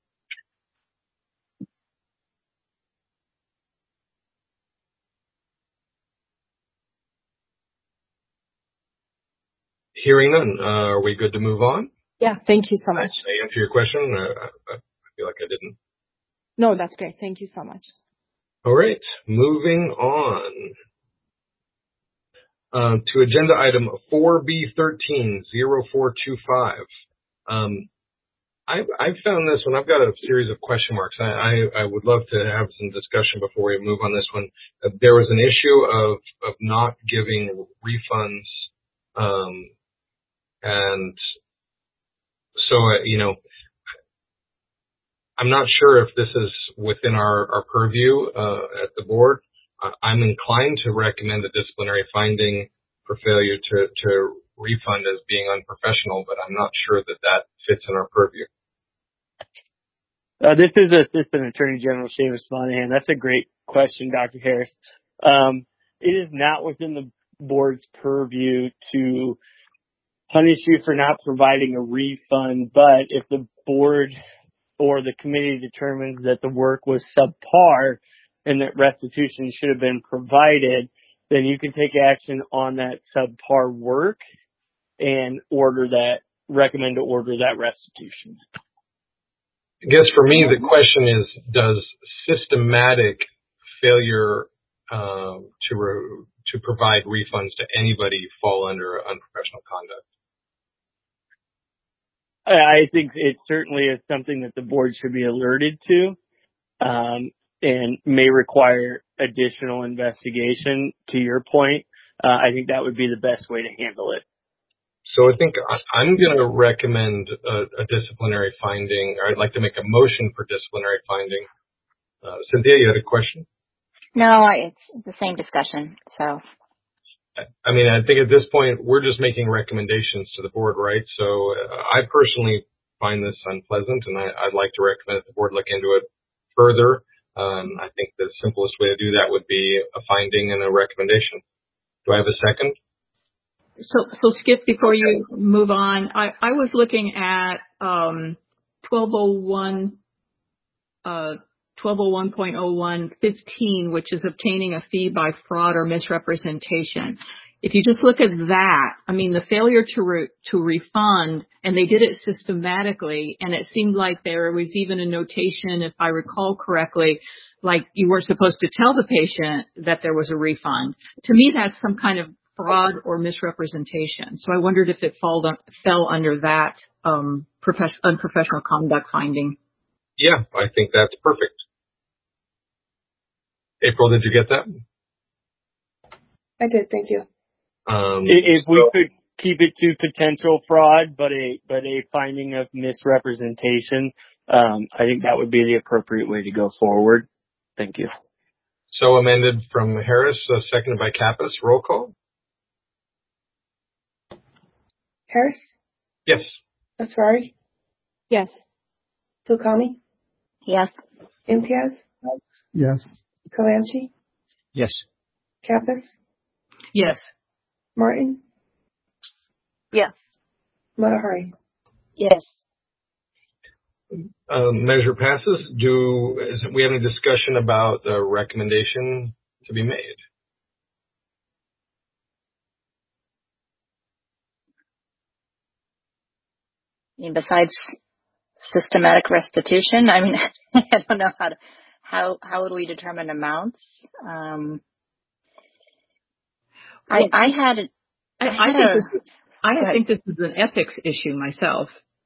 Hearing none, uh, are we good to move on? Yeah, thank you so much. Did I answer your question? Uh, I feel like I didn't. No, that's great. Thank you so much. All right, moving on uh, to agenda item four B thirteen zero four two five. Um, I, I found this one. I've got a series of question marks. I, I, I would love to have some discussion before we move on this one. Uh, there was an issue of, of not giving refunds. Um, and so, uh, you know, I'm not sure if this is within our, our purview uh, at the board. Uh, I'm inclined to recommend a disciplinary finding for failure to, to refund as being unprofessional, but I'm not sure that that fits in our purview. Uh, this is Assistant Attorney General Seamus Monahan. That's a great question, Doctor Harris. Um, it is not within the board's purview to punish you for not providing a refund, but if the board or the committee determines that the work was subpar and that restitution should have been provided, then you can take action on that subpar work and order that, recommend to order that restitution. I guess for me, the question is, does systematic failure um, to re- to provide refunds to anybody fall under unprofessional conduct? I think it certainly is something that the board should be alerted to, um, and may require additional investigation. To your point, uh, I think that would be the best way to handle it. So I think I'm going to recommend a, a disciplinary finding, or I'd like to make a motion for disciplinary finding. Uh, Cynthia, you had a question? No, it's the same discussion. So, I mean, I think at this point we're just making recommendations to the board, right? So uh, I personally find this unpleasant, and I, I'd like to recommend that the board look into it further. Um, I think the simplest way to do that would be a finding and a recommendation. Do I have a second? So, so Skip, before you move on, I, I was looking at um, twelve oh one, uh, twelve oh one point oh one fifteen, which is obtaining a fee by fraud or misrepresentation. If you just look at that, I mean, the failure to re, to refund, and they did it systematically, and it seemed like there was even a notation, if I recall correctly, like you were supposed to tell the patient that there was a refund. To me, that's some kind of fraud or misrepresentation. So I wondered if it fall, fell under that um, profession, unprofessional conduct finding. Yeah, I think that's perfect. April, did you get that? I did, thank you. Um, If we so, could keep it to potential fraud, but a but a finding of misrepresentation, um, I think that would be the appropriate way to go forward. Thank you. so amended from Harris, uh, seconded by Kappas. Roll call. Harris, Yes. Asrari, Yes. Fukami, Yes. Imtiaz, Yes. Kalamchi, Yes. Kappas, Yes. Martin, Yes. Motahari. Yes. Um, measure passes. Do is, we have any discussion about the recommendation to be made? I mean, besides systematic restitution, I mean, I don't know how to, how, how would we determine amounts? Um, I, I had, I, I I had think a, this, I go ahead. think this is an ethics issue myself.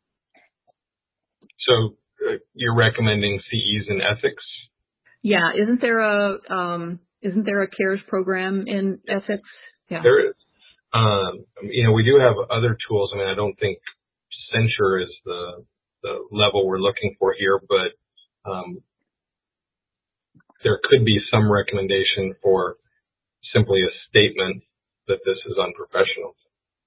So uh, you're recommending C Es in ethics? Yeah, isn't there a um, isn't there a CARES program in ethics? Yeah, There is. Um, you know, we do have other tools. I mean, I don't think censure is the the level we're looking for here, but um, there could be some recommendation for simply a statement that this is unprofessional.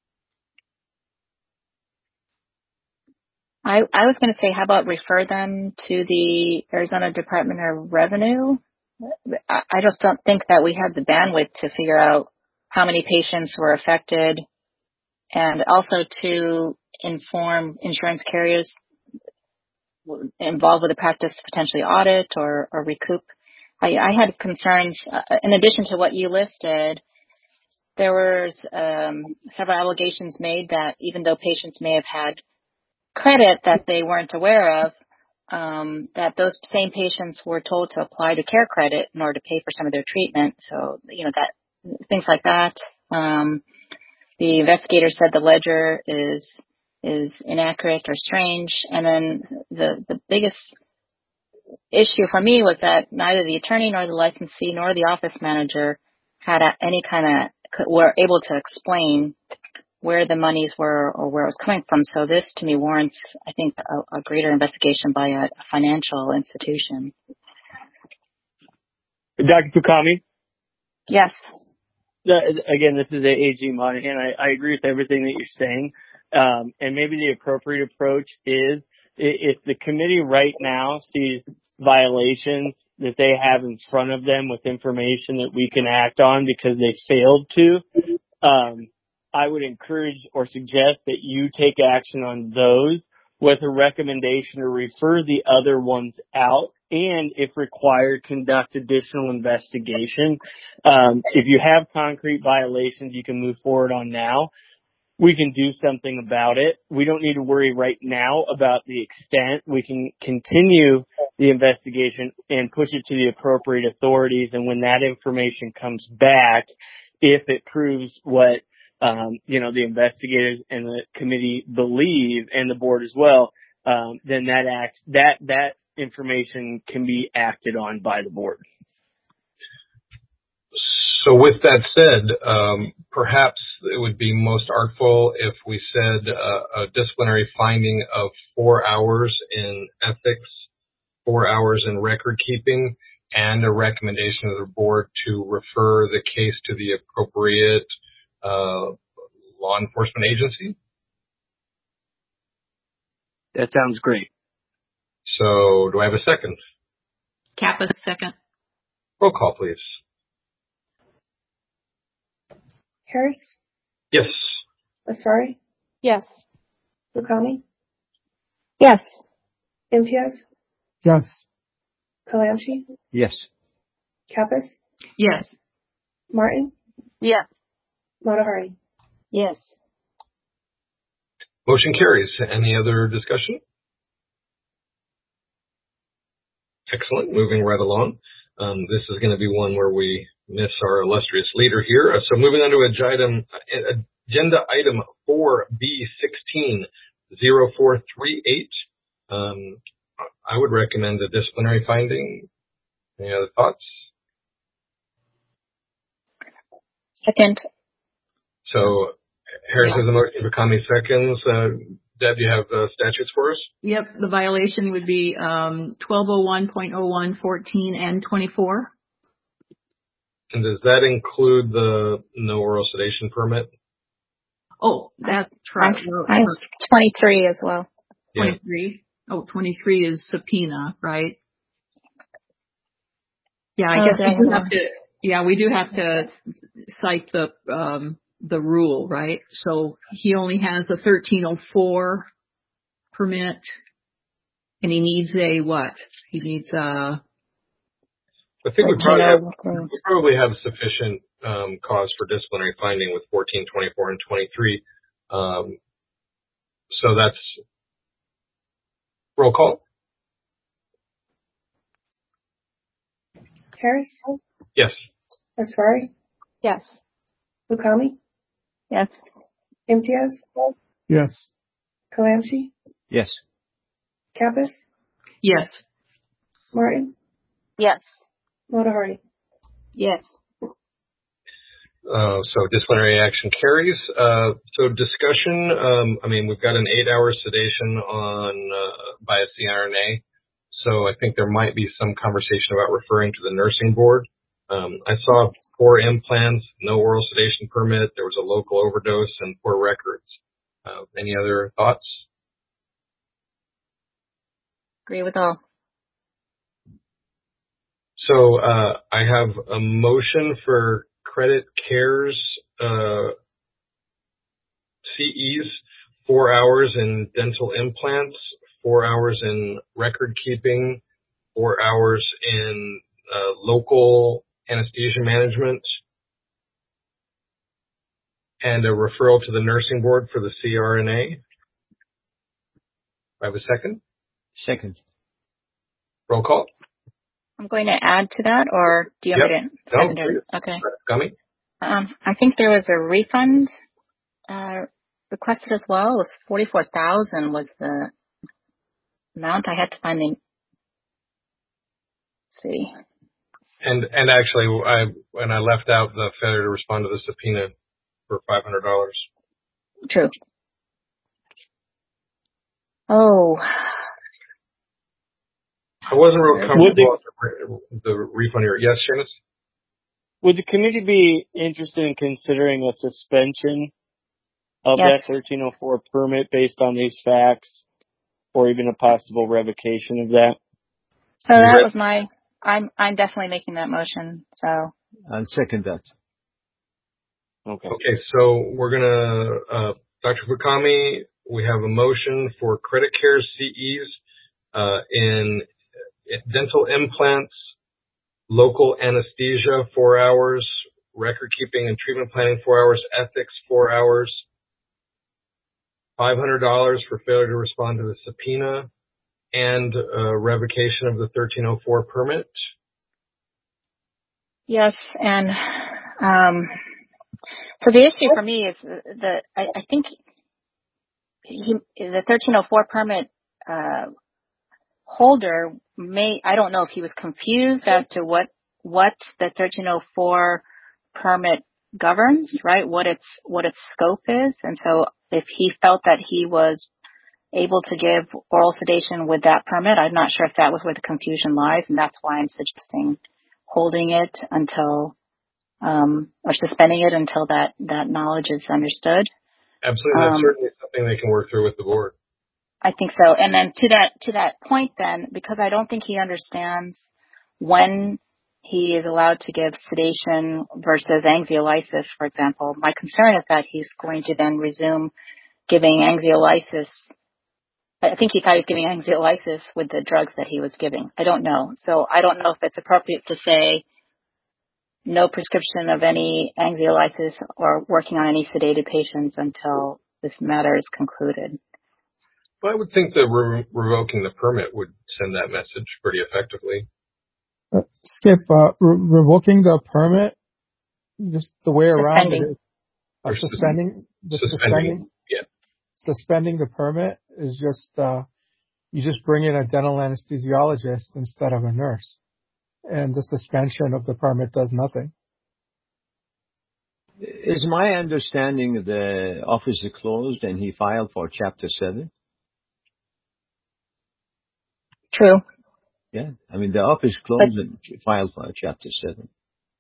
I, I was going to say, how about refer them to the Arizona Department of Revenue? I, I just don't think that we have the bandwidth to figure out how many patients were affected, and also to inform insurance carriers involved with the practice to potentially audit or, or recoup. I, I had concerns, uh, in addition to what you listed. There were um, several allegations made that even though patients may have had credit that they weren't aware of, um, that those same patients were told to apply to care credit in order to pay for some of their treatment. So, you know, that things like that. Um, the investigator said the ledger is is inaccurate or strange. And then the the biggest issue for me was that neither the attorney nor the licensee nor the office manager had any kind of were able to explain where the monies were or where it was coming from. So this, to me, warrants, I think, a, a greater investigation by a, a financial institution. Doctor Fukami? Yes. Uh, again, this is A G Monahan. I, I agree with everything that you're saying. Um, and maybe the appropriate approach is if the committee right now sees violations that they have in front of them with information that we can act on because they failed to, um, I would encourage or suggest that you take action on those with a recommendation to refer the other ones out and, if required, conduct additional investigation. Um, if you have concrete violations you can move forward on now, we can do something about it. We don't need to worry right now about the extent. We can continue the investigation and push it to the appropriate authorities. And when that information comes back, if it proves what Um, you know, the investigators and the committee believe, and the board as well, um, then that act, that, that information can be acted on by the board. So with that said, um, perhaps it would be most artful if we said uh, a disciplinary finding of four hours in ethics, four hours in record keeping, and a recommendation of the board to refer the case to the appropriate Uh, law enforcement agency. That sounds great. So do I have a second? Kappas, second. Roll call, please. Harris, Yes. Asrari, Yes. Fukami, Yes. Imtiaz, Yes. Kalamchi, Yes. Kappas, Yes. Martin, Yes. Motahari. Yes. Motion carries. Any other discussion? Excellent. Moving right along. Um, this is going to be one where we miss our illustrious leader here. Uh, so moving on to agenda, agenda item four B sixteen oh four three eight. Um, I would recommend a disciplinary finding. Any other thoughts? Second. So Harris Yeah. has a motion, Vakami seconds. Uh, Deb, you have uh, statutes for us? Yep. The violation would be um, twelve oh one point oh one, fourteen, and twenty-four. And does that include the no oral sedation permit? Oh, that's right. I have twenty-three as well. twenty-three. Yeah. Oh, twenty-three is subpoena, right? Yeah, I oh, guess we do have have to. Yeah, we do have to cite the um, the rule, right? So he only has a thirteen oh four permit, and he needs a what? He needs a. I think we probably have, we probably have sufficient um, cause for disciplinary finding with fourteen, twenty-four, and twenty-three. Um, so that's roll call. Harris? Yes. Asfari? Yes. Vakami? Yes. Imtiaz? Yes. Kalamshi? Yes. Kappas? Yes. Martin? Yes. Motahari? Yes. Uh, so disciplinary action carries. Uh, so discussion, um, I mean, we've got an eight-hour sedation on uh, by a C R N A, so I think there might be some conversation about referring to the nursing board. Um, I saw four implants, no oral sedation permit, there was a local overdose, and poor records. Uh, any other thoughts? Agree with all. So uh, I have a motion for Credit Cares uh, C Es, four hours in dental implants, four hours in record keeping, four hours in uh, local anesthesia management, and a referral to the nursing board for the C R N A. I have a second? Second. Roll call. I'm going to add to that, or do you want Yep. me to No, secondary? Okay. Gummy? Um, I think there was a refund uh, requested as well. It was forty-four thousand was the amount. I had to find the. Let's see. And and actually, I when I left out the failure to respond to the subpoena for five hundred dollars. True. Oh. I wasn't real comfortable the, with the, the refund here. Yes, Shanice? Would the committee be interested in considering a suspension of Yes. that thirteen oh four permit based on these facts, or even a possible revocation of that? So that was my. I'm I'm definitely making that motion. So. I'll second that. Okay. Okay, so we're gonna, uh, Doctor Vakami, we have a motion for Credit Care C Es uh, in dental implants, local anesthesia, four hours, record keeping and treatment planning, four hours, ethics, four hours, five hundred dollars for failure to respond to the subpoena, and uh, revocation of the thirteen oh four permit. Yes, and um, so the issue for me is the, the I, I think he, the thirteen oh four permit uh, holder may, I don't know if he was confused as to what what the thirteen oh four permit governs, right? What its what its scope is, and so if he felt that he was able to give oral sedation with that permit, I'm not sure if that was where the confusion lies, and that's why I'm suggesting holding it until um, or suspending it until that that knowledge is understood. Absolutely, that's Um, certainly something they can work through with the board. I think so. And then to that to that point then, because I don't think he understands when he is allowed to give sedation versus anxiolysis, for example, my concern is that he's going to then resume giving anxiolysis. I think he thought he was giving anxiolysis with the drugs that he was giving. I don't know. So I don't know if it's appropriate to say no prescription of any anxiolysis or working on any sedated patients until this matter is concluded. Well, I would think that re- revoking the permit would send that message pretty effectively. Uh, Skip, uh, re- revoking the permit, just the way around Suspending. it is uh, Or suspending, just suspending, suspending, yeah. suspending the permit is just, uh, you just bring in a dental anesthesiologist instead of a nurse. And the suspension of the permit does nothing. Is my understanding the office is closed and he filed for Chapter seven? True. Yeah. I mean, the office closed but, and filed for Chapter seven.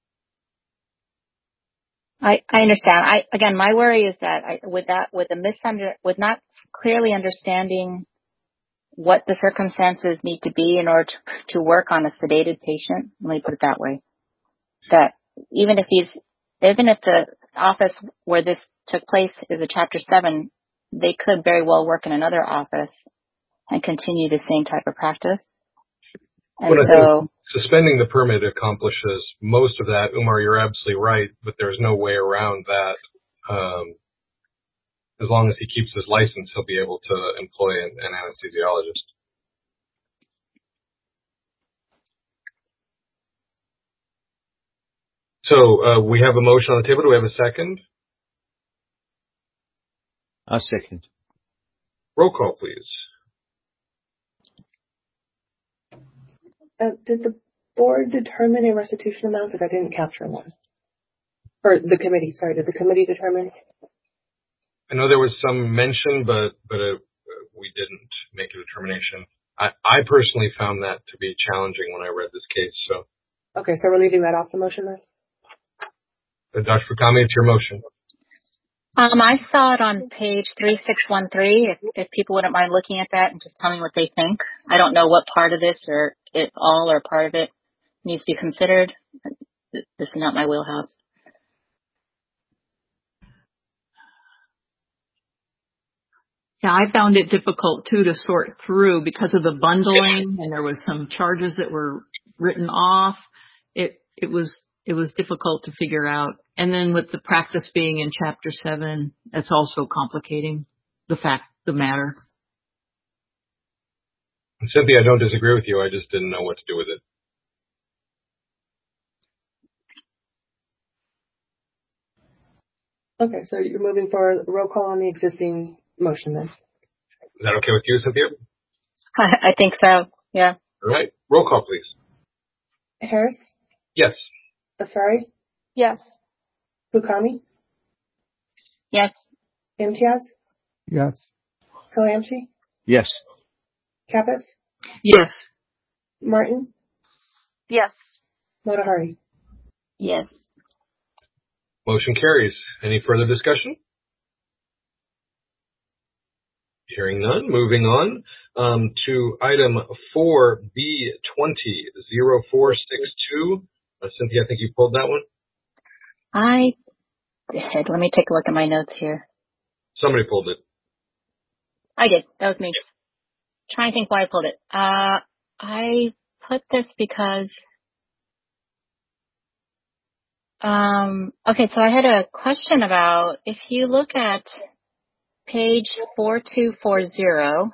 I, I understand. I, again, my worry is that I, with that, with a misunder, with not clearly understanding what the circumstances need to be in order to, to work on a sedated patient, let me put it that way, that even if he's, even if the office where this took place is a Chapter seven, they could very well work in another office and continue the same type of practice. And well, so suspending the permit accomplishes most of that. Umar, you're absolutely right, but there's no way around that. Um, as long as he keeps his license, he'll be able to employ an, an anesthesiologist. So uh, we have a motion on the table. Do we have a second? A second. Roll call, please. Uh, did the board determine a restitution amount? Because I didn't capture one. Or the committee, sorry. Did the committee determine? I know there was some mention, but but uh, we didn't make a determination. I, I personally found that to be challenging when I read this case. So. Okay, so we're leaving that off the motion then? Uh, Doctor Fukami, it's your motion. Um, I saw it on page three six one three. If, if people wouldn't mind looking at that and just tell me what they think. I don't know what part of this or if all or part of it needs to be considered. This is not my wheelhouse. Yeah, I found it difficult too to sort through because of the bundling, and there was some charges that were written off. It it was it was difficult to figure out. And then with the practice being in Chapter seven, that's also complicating the fact the matter. Cynthia, I don't disagree with you. I just didn't know what to do with it. Okay, so you're moving for roll call on the existing motion then. Is that okay with you, Cynthia? I, I think so. Yeah. All right. Roll call, please. Harris? Yes. Asari? Yes. Fukami? Yes. Imtiaz? Yes. Kalamchi? Yes. Kappas? Yes. Martin? Yes. Motahari? Yes. Motion carries. Any further discussion? Hearing none. Moving on um, to item four B twenty oh four six two. Uh, Cynthia, I think you pulled that one. I did. Let me take a look at my notes here. Somebody pulled it. I did. That was me. Trying to think why I pulled it. Uh, I put this because, um, okay, so I had a question about if you look at page four two four zero,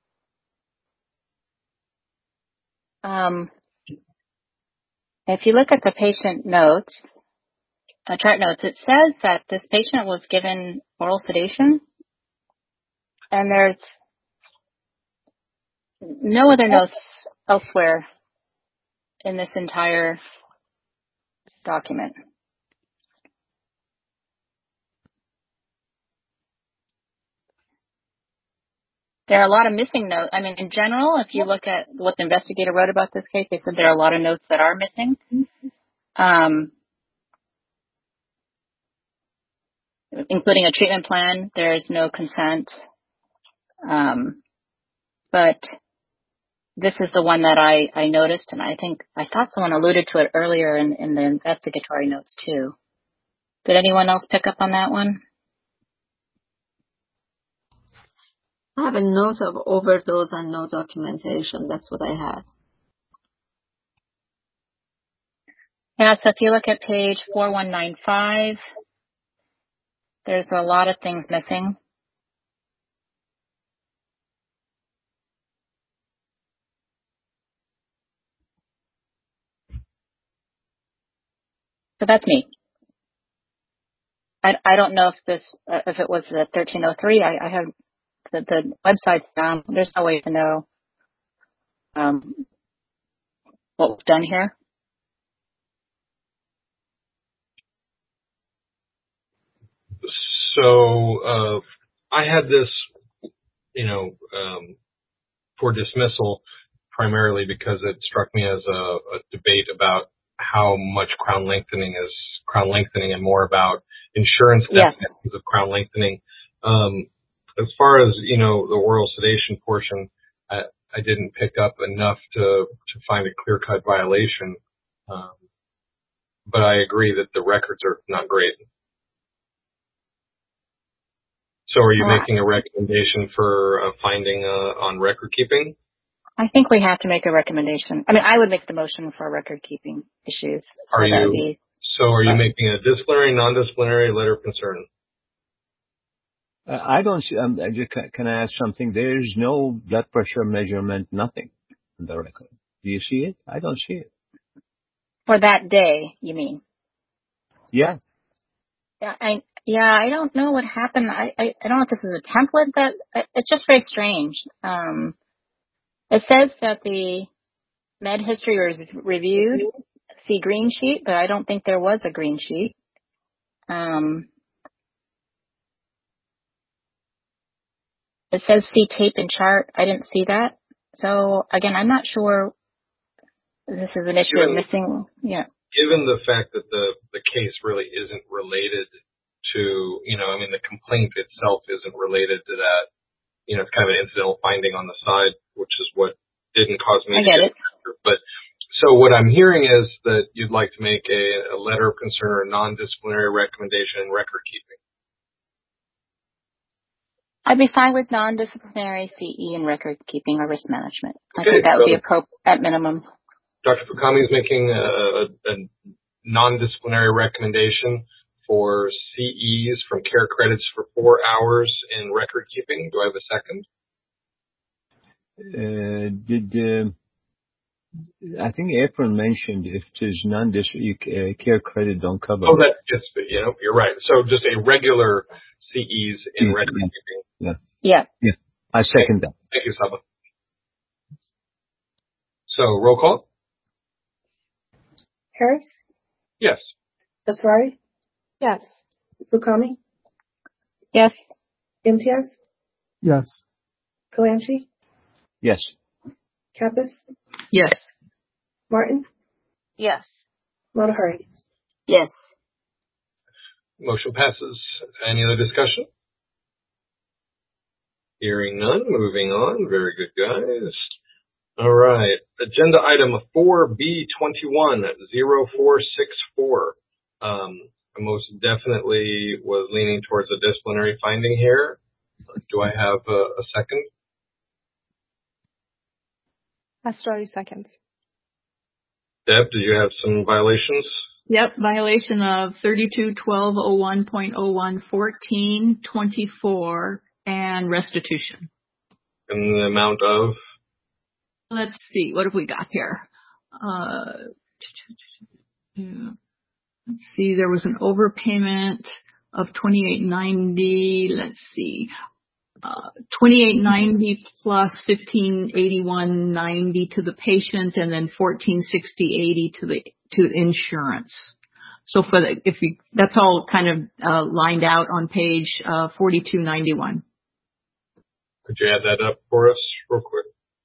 um, if you look at the patient notes, uh, chart notes, it says that this patient was given oral sedation, and there's no other notes elsewhere in this entire document. There are a lot of missing notes. I mean, in general, if you look at what the investigator wrote about this case, they said there are a lot of notes that are missing. Um, including a treatment plan. There's no consent. Um, but this is the one that I, I noticed, and I think, I thought someone alluded to it earlier in, in the investigatory notes too. Did anyone else pick up on that one? I have a note of overdose and no documentation. That's what I had. Yeah, so if you look at page four one nine five, there's a lot of things missing. So that's me. I, I don't know if this, uh, if it was the thirteen oh three. I, I have the, the website's down. There's no way to know um, what was done here. So uh, I had this, you know, um, for dismissal primarily because it struck me as a, a debate about how much crown lengthening is crown lengthening and more about insurance Yes. definitions of crown lengthening. Um, as far as, you know, the oral sedation portion, I, I didn't pick up enough to, to find a clear-cut violation. Um, but I agree that the records are not great. So are you Well, making a recommendation for uh, finding uh, on record keeping? I think we have to make a recommendation. I mean, I would make the motion for record keeping issues. So Are that would you, be, so are you but making a disciplinary, non-disciplinary letter of concern? Uh, I don't see, um, I just, can can I ask something? There's no blood pressure measurement, nothing on the record. Do you see it? I don't see it. for that day, you mean? Yeah. Yeah, I, yeah, I don't know what happened. I, I, I don't know if this is a template that, it's just very strange. Um, it says that the med history was reviewed, see green sheet, but I don't think there was a green sheet. Um, it says see tape and chart. I didn't see that. So again, I'm not sure this is an issue of Given, missing, yeah. given the fact that the, the case really isn't related to, you know, I mean, the complaint itself isn't related to that, you know, it's kind of an incidental finding on the side, which is what didn't cause me I to get get it. after. But so what I'm hearing is that you'd like to make a, a letter of concern or non-disciplinary recommendation in record keeping. I'd be fine with non-disciplinary C E and record keeping or risk management. I Okay, think that would so be appropriate at minimum. Doctor Fukami is making a, a non-disciplinary recommendation for C Es from care credits for four hours in record keeping. Do I have a second? Uh, did, uh, I think April mentioned if there's non-district uh, care credit, don't cover. Oh, that just, you know, you're right. So just a regular C Es in record yeah. keeping. Yeah. Yeah. Yeah. I second that. Thank you, Saba. So roll call? Harris? Yes. Asrari? Yes. Fukami? Yes. Imtiaz? Yes. Kalanchi? Yes. Kappas? Yes. Martin? Yes. Motahari? Yes. Motion passes. Any other discussion? Hearing none. Moving on. Very good, guys. All right. Agenda item four B twenty-one oh four six four. Um, I most definitely was leaning towards a disciplinary finding here. Do I have a, a second? Asrari seconds. Deb, do you have some violations? Yep, violation of thirty-two twelve oh one point oh one fourteen twenty-four and restitution. And the amount of? Let's see, what have we got here? Uh, let's see, there was an overpayment of twenty-eight ninety. Let's see, uh, twenty-eight ninety plus fifteen eighty-one ninety to the patient, and then fourteen sixty eighty to the to insurance. So for the if you that's all kind of uh, lined out on page uh, forty-two ninety-one. Could you add that up for us real quick?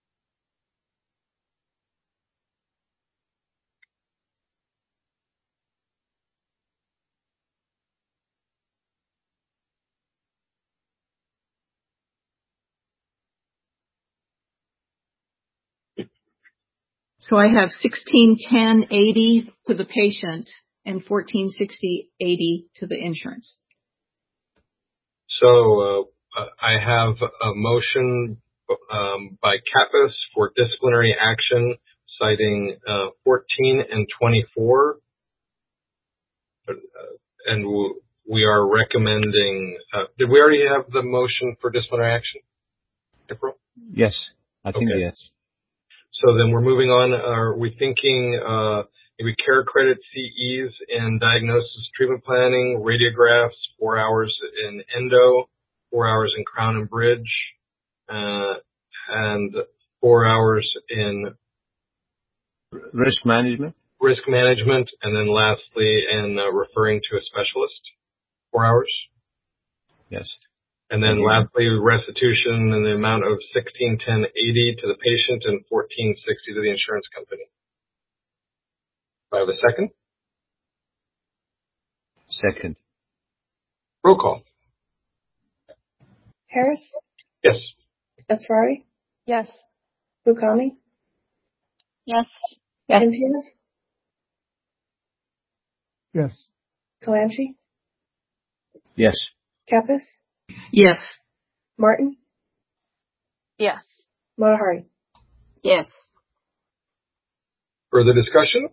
So I have sixteen ten eighty to the patient and fourteen sixty eighty to the insurance. So uh, I have a motion um, by Kappas for disciplinary action citing uh, fourteen and twenty-four. Uh, and we are recommending, uh, did we already have the motion for disciplinary action? April? Yes. I think Okay. yes. So then we're moving on. Are we thinking uh, maybe care credit C Es in diagnosis, treatment planning, radiographs, four hours in endo, four hours in crown and bridge, uh, and four hours in Risk management? risk management, and then lastly in uh, referring to a specialist, four hours? Yes. And then lastly, restitution in the amount of sixteen ten eighty to the patient and fourteen sixty to the insurance company. Do I have a second? Second. Roll call. Harris? Yes. Asrari? Yes. Fukami? Yes. Yes. Imtiaz? Yes. Kalamchi? Yes. Kappas? Yes. Martin? Yes. Motahari? Yes. Further discussion?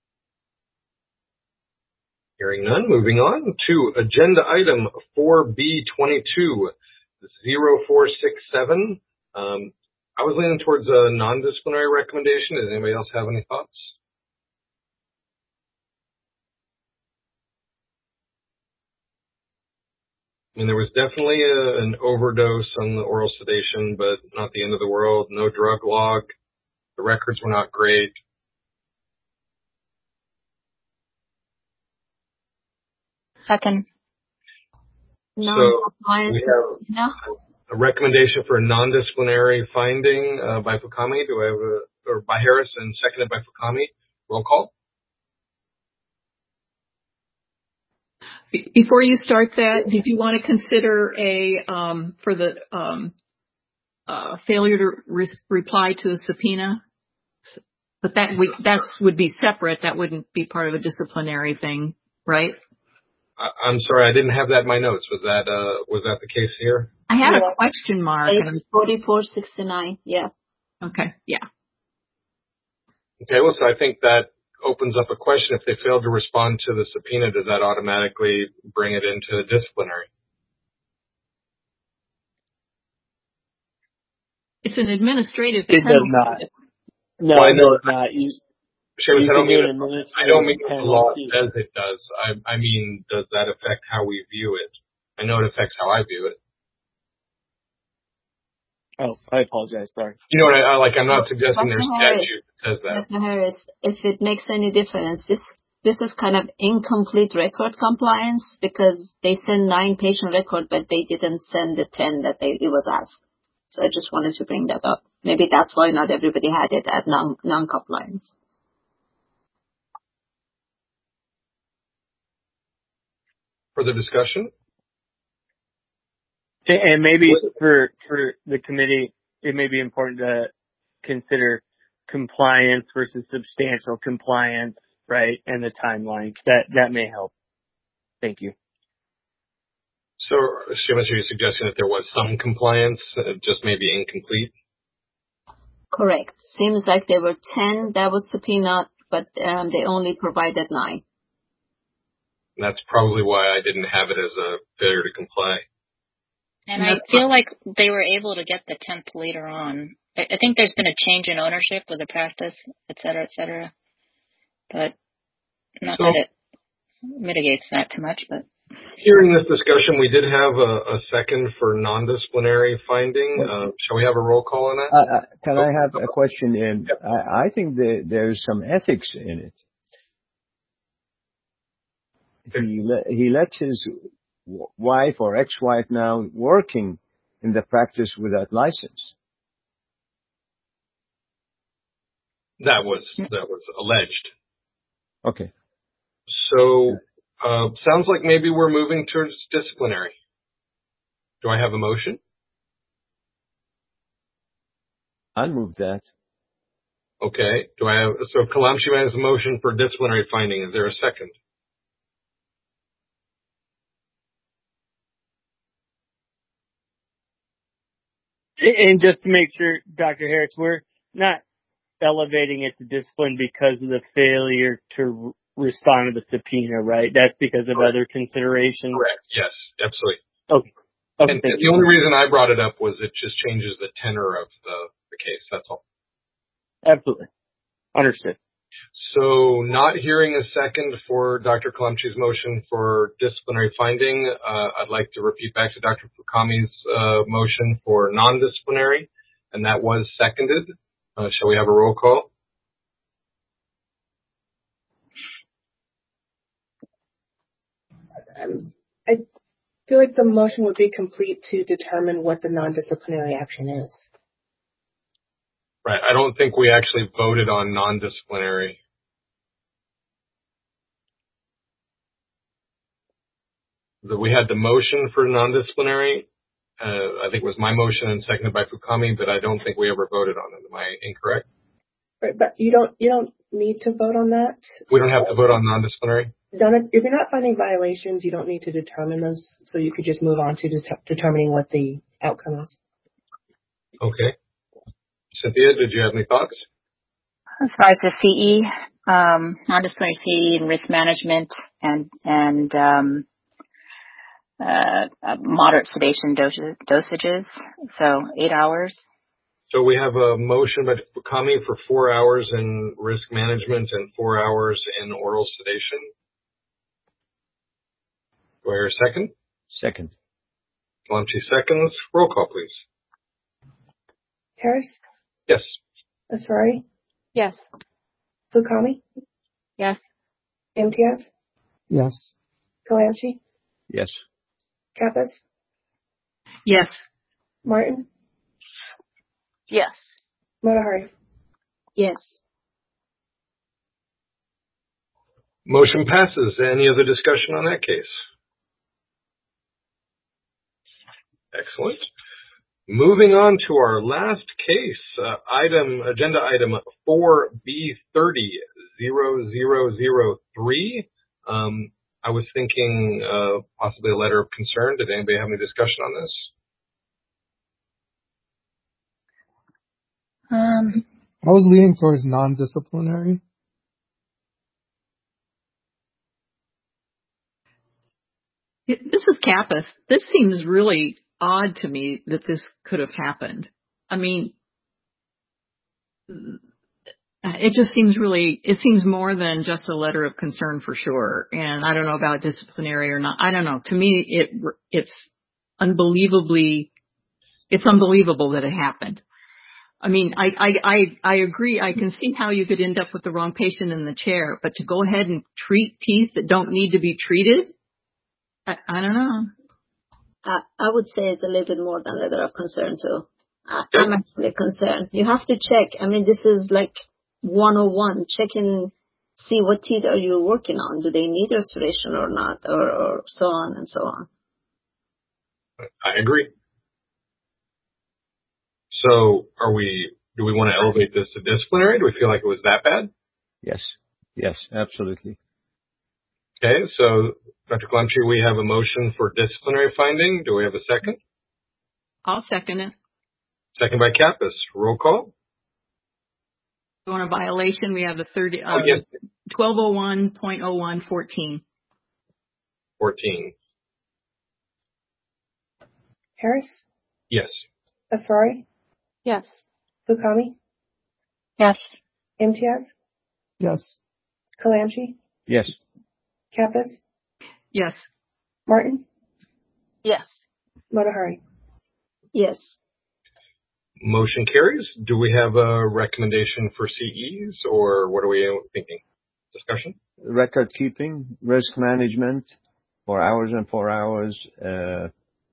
Hearing none, moving on to agenda item four B twenty-two, zero four six seven. Um, I was leaning towards a non-disciplinary recommendation. Does anybody else have any thoughts? I mean, there was definitely a, an overdose on the oral sedation, but not the end of the world. No drug log. The records were not great. Second. No So compliance. we have No. a recommendation for a non-disciplinary finding uh, by Fukami. Do I have a, or by Harris and seconded by Fukami? Roll call. Be- Before you start that, did you want to consider a, um, for the, um, uh, failure to re- reply to a subpoena? But that we, that's would be separate. That wouldn't be part of a disciplinary thing, right? I, I'm sorry, I didn't have that in my notes. Was that uh, was that the case here? I had Yeah. a question mark. Page And forty-four sixty-nine. Yeah. okay, yeah. Okay, well, so I think that opens up a question. If they failed to respond to the subpoena, does that automatically bring it into disciplinary? It's an administrative It does penalty. not. No, Well, I it know- does not. You, Seamus, you I don't can do mean an it, I administrative don't mean what the law penalty. says it does. I, I mean, does that affect how we view it? I know it affects how I view it. Oh, I apologize. Sorry. You know what I, I like? I'm not suggesting there's Doctor Harris, statute that says that. Doctor Harris, if it makes any difference, this this is kind of incomplete record compliance because they send nine patient record, but they didn't send the ten that they it was asked. So I just wanted to bring that up. Maybe that's why not everybody had it at non non compliance. Further discussion? And maybe for for the committee, it may be important to consider compliance versus substantial compliance, right? And the timeline. That that may help. Thank you. So, Seamus, are you suggesting that there was some compliance, uh, just maybe incomplete? Correct. Seems like there were ten that was subpoenaed, but um, they only provided nine. And that's probably why I didn't have it as a failure to comply. And I feel like they were able to get the tenth later on. I, I think there's been a change in ownership with the practice, et cetera, et cetera. But not So- that it mitigates that too much, but. Hearing this discussion, we did have a, a second for non-disciplinary finding. Uh, shall we have a roll call on that? Uh, uh, can I have a question? In I, I think that there's some ethics in it. He let, he let his w- wife or ex-wife now working in the practice without license. That was that was alleged. Okay. So uh, sounds like maybe we're moving towards disciplinary. Do I have a motion? I'll move that. Okay. Do I have so Kalamshi has a motion for disciplinary finding? Is there a second? And just to make sure, Doctor Harris, we're not elevating it to discipline because of the failure to respond to the subpoena, right? That's because of Correct. other considerations. Correct. Yes, absolutely. Okay. Okay. And thank the you. only reason I brought it up was it just changes the tenor of the, the case. That's all. Absolutely. Understood. So not hearing a second for Doctor Kalamchi's motion for disciplinary finding, uh, I'd like to repeat back to Doctor Fukami's uh, motion for non-disciplinary, and that was seconded. Uh, shall we have a roll call? Um, I feel like the motion would be complete to determine what the non-disciplinary action is. Right. I don't think we actually voted on non-disciplinary. We had the motion for non-disciplinary. Uh, I think it was my motion and seconded by Fukami, but I don't think we ever voted on it. Am I incorrect? Right, but you don't you don't need to vote on that. We don't have to vote on non-disciplinary? Donna, if you're not finding violations, you don't need to determine those, so you could just move on to det- determining what the outcome is. Okay. Cynthia, did you have any thoughts? As far as the C E, um, non-disciplinary C E and risk management and, and, um, uh, uh, moderate sedation doses, dosages. So eight hours. So we have a motion by Fukami for four hours in risk management and four hours in oral sedation. Do I hear a second? Second. Kalamchi seconds. Roll call, please. Harris? Yes. Asrari? Yes. Fukami? Yes. Imtiaz? Yes. Kalamchi? Yes. Kappas? Yes. Martin? Yes. Motahari? Yes. Motion passes. Any other discussion on that case? Excellent. Moving on to our last case, uh, item, agenda item four B thirty zero zero zero three. Um, I was thinking uh, possibly a letter of concern. Did anybody have any discussion on this? Um, I was leaning towards non-disciplinary. This is Kappas. This seems really odd to me that this could have happened. I mean, it just seems really, it seems more than just a letter of concern for sure. And I don't know about disciplinary or not. I don't know. To me, it, it's unbelievably, it's unbelievable that it happened. I mean, I, I, I, I agree. I can see how you could end up with the wrong patient in the chair, but to go ahead and treat teeth that don't need to be treated, I, I don't know. I, I would say it's a little bit more than letter of concern too. I, I'm actually concerned. You have to check. I mean, this is like one oh one. Check and see what teeth are you working on. Do they need restoration or not, or, or so on and so on. I agree. So are we, do we want to elevate this to disciplinary? Do we feel like it was that bad? Yes. Yes, absolutely. Okay, so Doctor Kalamchi, we have a motion for disciplinary finding. Do we have a second? I'll second it. Second by Kappas. Roll call. On a violation, we have the thirty, uh, Oh, yes. twelve oh one point oh one fourteen. fourteen. Harris? Yes. Asrari? Yes. Fukami? yes. Imtiaz? Yes. Kalamchi? Yes. Kappas? Yes. Martin? Yes. Motahari? Yes. Motion carries. Do we have a recommendation for C Es, or what are we thinking? Discussion? Record keeping, risk management, four hours and four hours, uh,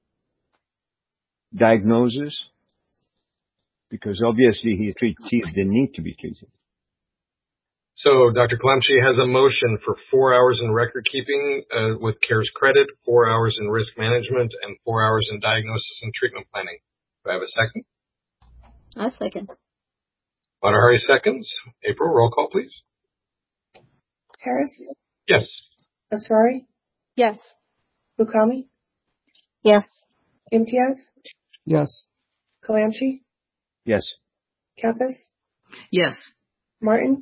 diagnosis, because obviously he treats teeth that need to be treated. So Doctor Kalamchi has a motion for four hours in record keeping uh, with CARES credit, four hours in risk management, and four hours in diagnosis and treatment planning. Do I have a second? I second. Motahari seconds. April, roll call, please. Harris? Yes. Asrari? Yes. Fukami? Yes. Imtiaz? Yes. Kalamchi? Yes. Kappas? Yes. Martin?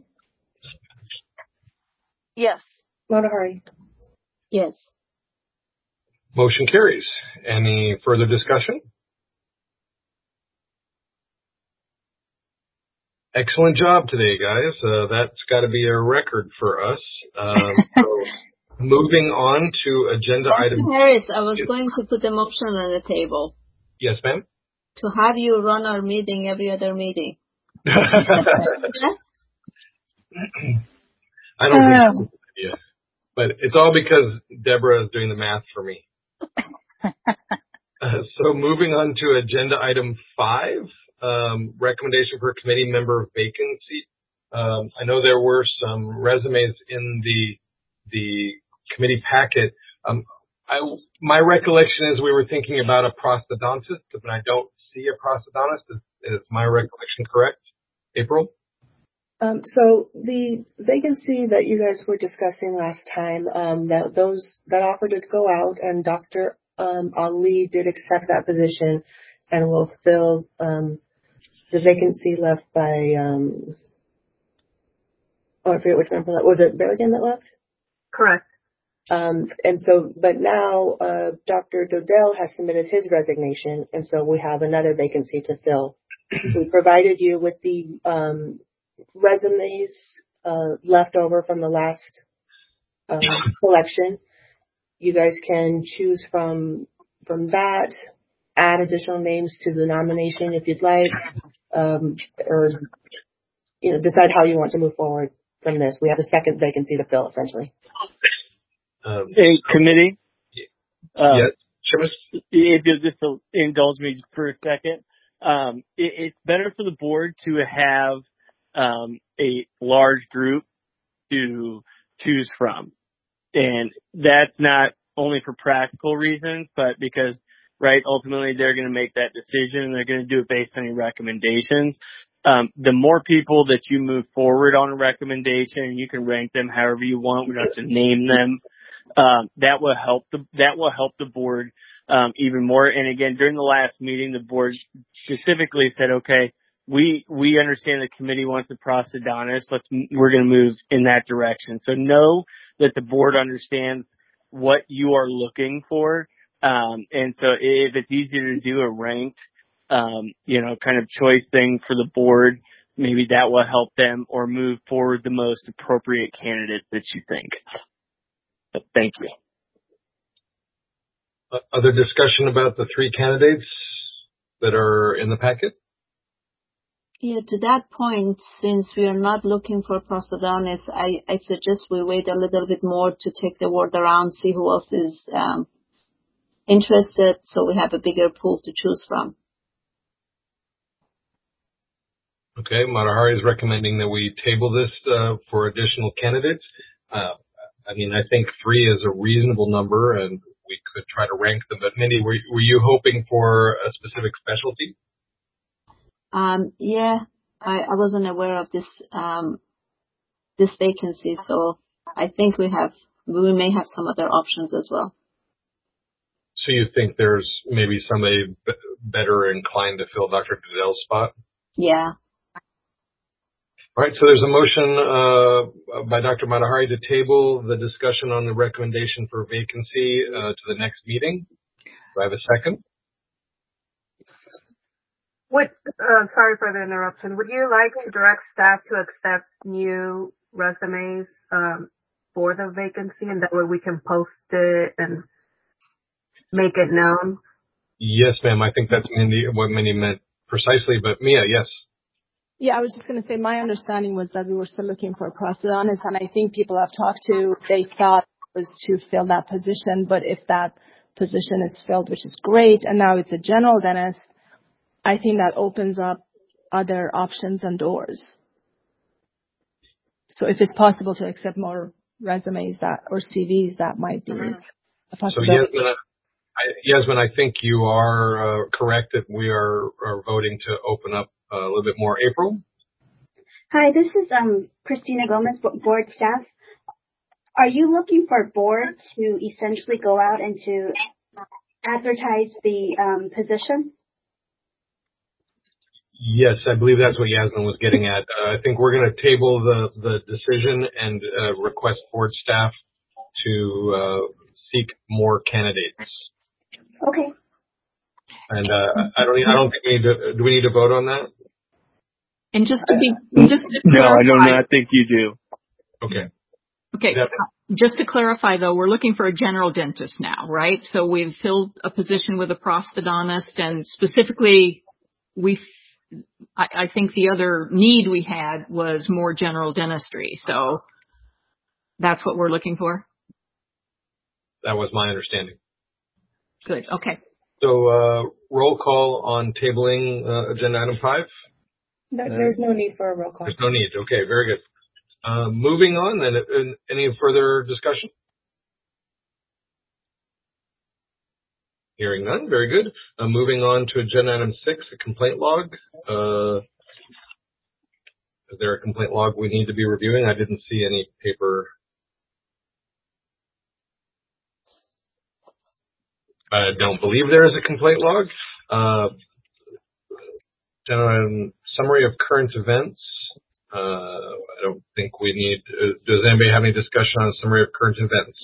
Yes. Motahari? Yes. Motion carries. Any further discussion? Excellent job today, guys. Uh, that's got to be a record for us. Um, so moving on to agenda item. Harris, I was going to put a motion on the table. Yes, ma'am. To have you run our meeting every other meeting. I don't think that's a good idea. But it's all because Deborah is doing the math for me. Uh, so moving on to agenda item five, um, recommendation for committee member vacancy. Um, I know there were some resumes in the the committee packet. Um, I, my recollection is we were thinking about a prosthodontist, but I don't see a prosthodontist. Is, is my recollection correct? April? Um, so the vacancy that you guys were discussing last time, um, that those that offer did go out, and Doctor Um, Ali did accept that position, and will fill um, the vacancy left by. Um, oh, I forget which member that was. It Berrigan that left? Correct. Um, and so, but now uh, Doctor Dodell has submitted his resignation, and so we have another vacancy to fill. We provided you with the um, resumes uh, left over from the last uh, selection. You guys can choose from from that, add additional names to the nomination if you'd like, um, or you know, decide how you want to move forward from this. We have a second vacancy to fill, essentially. Um, Hey, committee. Uh, yes, Seamus? If you'll just indulge me for a second, um, it, it's better for the board to have um, a large group to choose from, and that's not only for practical reasons, but because, right, ultimately they're going to make that decision and they're going to do it based on your recommendations. Um, the more people that you move forward on a recommendation, and you can rank them however you want, we don't have to name them. Um, that will help the that will help the board um, even more. And again, during the last meeting, the board specifically said, "Okay, we we understand the committee wants a prosthodontist. Let's we're going to move in that direction." So know that the board understands what you are looking for, um, and so if it's easier to do a ranked, um, you know, kind of choice thing for the board, maybe that will help them or move forward the most appropriate candidate that you think. Thank you. Uh, other discussion about the three candidates that are in the packet? Yeah, to that point, since we are not looking for prosthodontists, I, I suggest we wait a little bit more to take the word around, see who else is um, interested, so we have a bigger pool to choose from. Okay, Matahari is recommending that we table this uh, for additional candidates. Uh, I mean, I think three is a reasonable number, and we could try to rank them. But Mindy, were, were you hoping for a specific specialty? Um, yeah, I, I wasn't aware of this um, this vacancy, so I think we have we may have some other options as well. So you think there's maybe somebody b- better inclined to fill Doctor Dodell's spot? Yeah. All right, so there's a motion uh, by Doctor Matahari to table the discussion on the recommendation for vacancy uh, to the next meeting. Do I have a second? Would, uh, sorry for the interruption. Would you like to direct staff to accept new resumes um, for the vacancy, and that way we can post it and make it known? Yes, ma'am. I think that's Mindy, what Mindy meant precisely. But Mia, yes. Yeah, I was just going to say my understanding was that we were still looking for a prosthodontist, and I think people I've talked to, they thought it was to fill that position, but if that position is filled, which is great, and now it's a general dentist, I think that opens up other options and doors. So if it's possible to accept more resumes that or C Vs, that might be a possibility. So Yasmin, I, Yasmin, I think you are uh, correct that we are, are voting to open up uh, a little bit more. April? Hi, this is um Christina Gomez, board staff. Are you looking for board to essentially go out and to advertise the um, position? Yes, I believe that's what Yasmin was getting at. Uh, I think we're going to table the, the decision and uh, request board staff to uh, seek more candidates. Okay. And uh, I don't. I don't think we need to. Do we need to vote on that? And just to be, just to No, clarify, I do not think you do. Okay. Okay. Yep. Just to clarify, though, we're looking for a general dentist now, right? So we've filled a position with a prosthodontist, and specifically, we. I, I think the other need we had was more general dentistry. So that's what we're looking for. That was my understanding. Good. Okay. So, uh, roll call on tabling uh, agenda item five? No, there's no need for a roll call. There's no need. Okay, very good. Uh, moving on, then, uh, any further discussion? Hearing none. Very good. Uh, moving on to agenda item six, a complaint log. Uh, is there a complaint log we need to be reviewing? I didn't see any paper. I don't believe there is a complaint log. Uh, um, summary of current events. Uh, I don't think we need. Uh, does anybody have any discussion on summary of current events?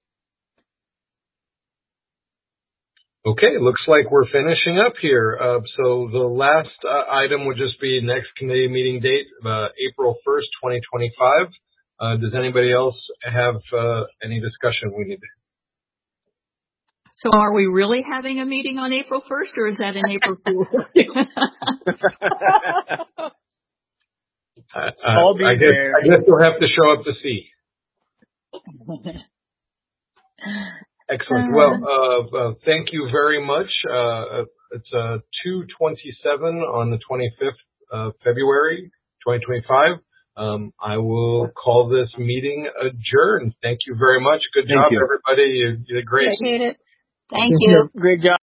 Okay, looks like we're finishing up here. Uh, so the last uh, item would just be next committee meeting date, uh, April first, twenty twenty-five. Uh, does anybody else have uh, any discussion we need to? So are we really having a meeting on April first, or is that in April Fool's? uh, I'll be I guess, there. I guess you'll have to show up to see. Excellent. Well, uh, uh, thank you very much. Uh, it's uh, two twenty-seven on the twenty-fifth of February, twenty twenty-five. Um, I will call this meeting adjourned. Thank you very much. Good Thank job, you. everybody. You did great. Appreciate it. Thank Thank you. you. Great job.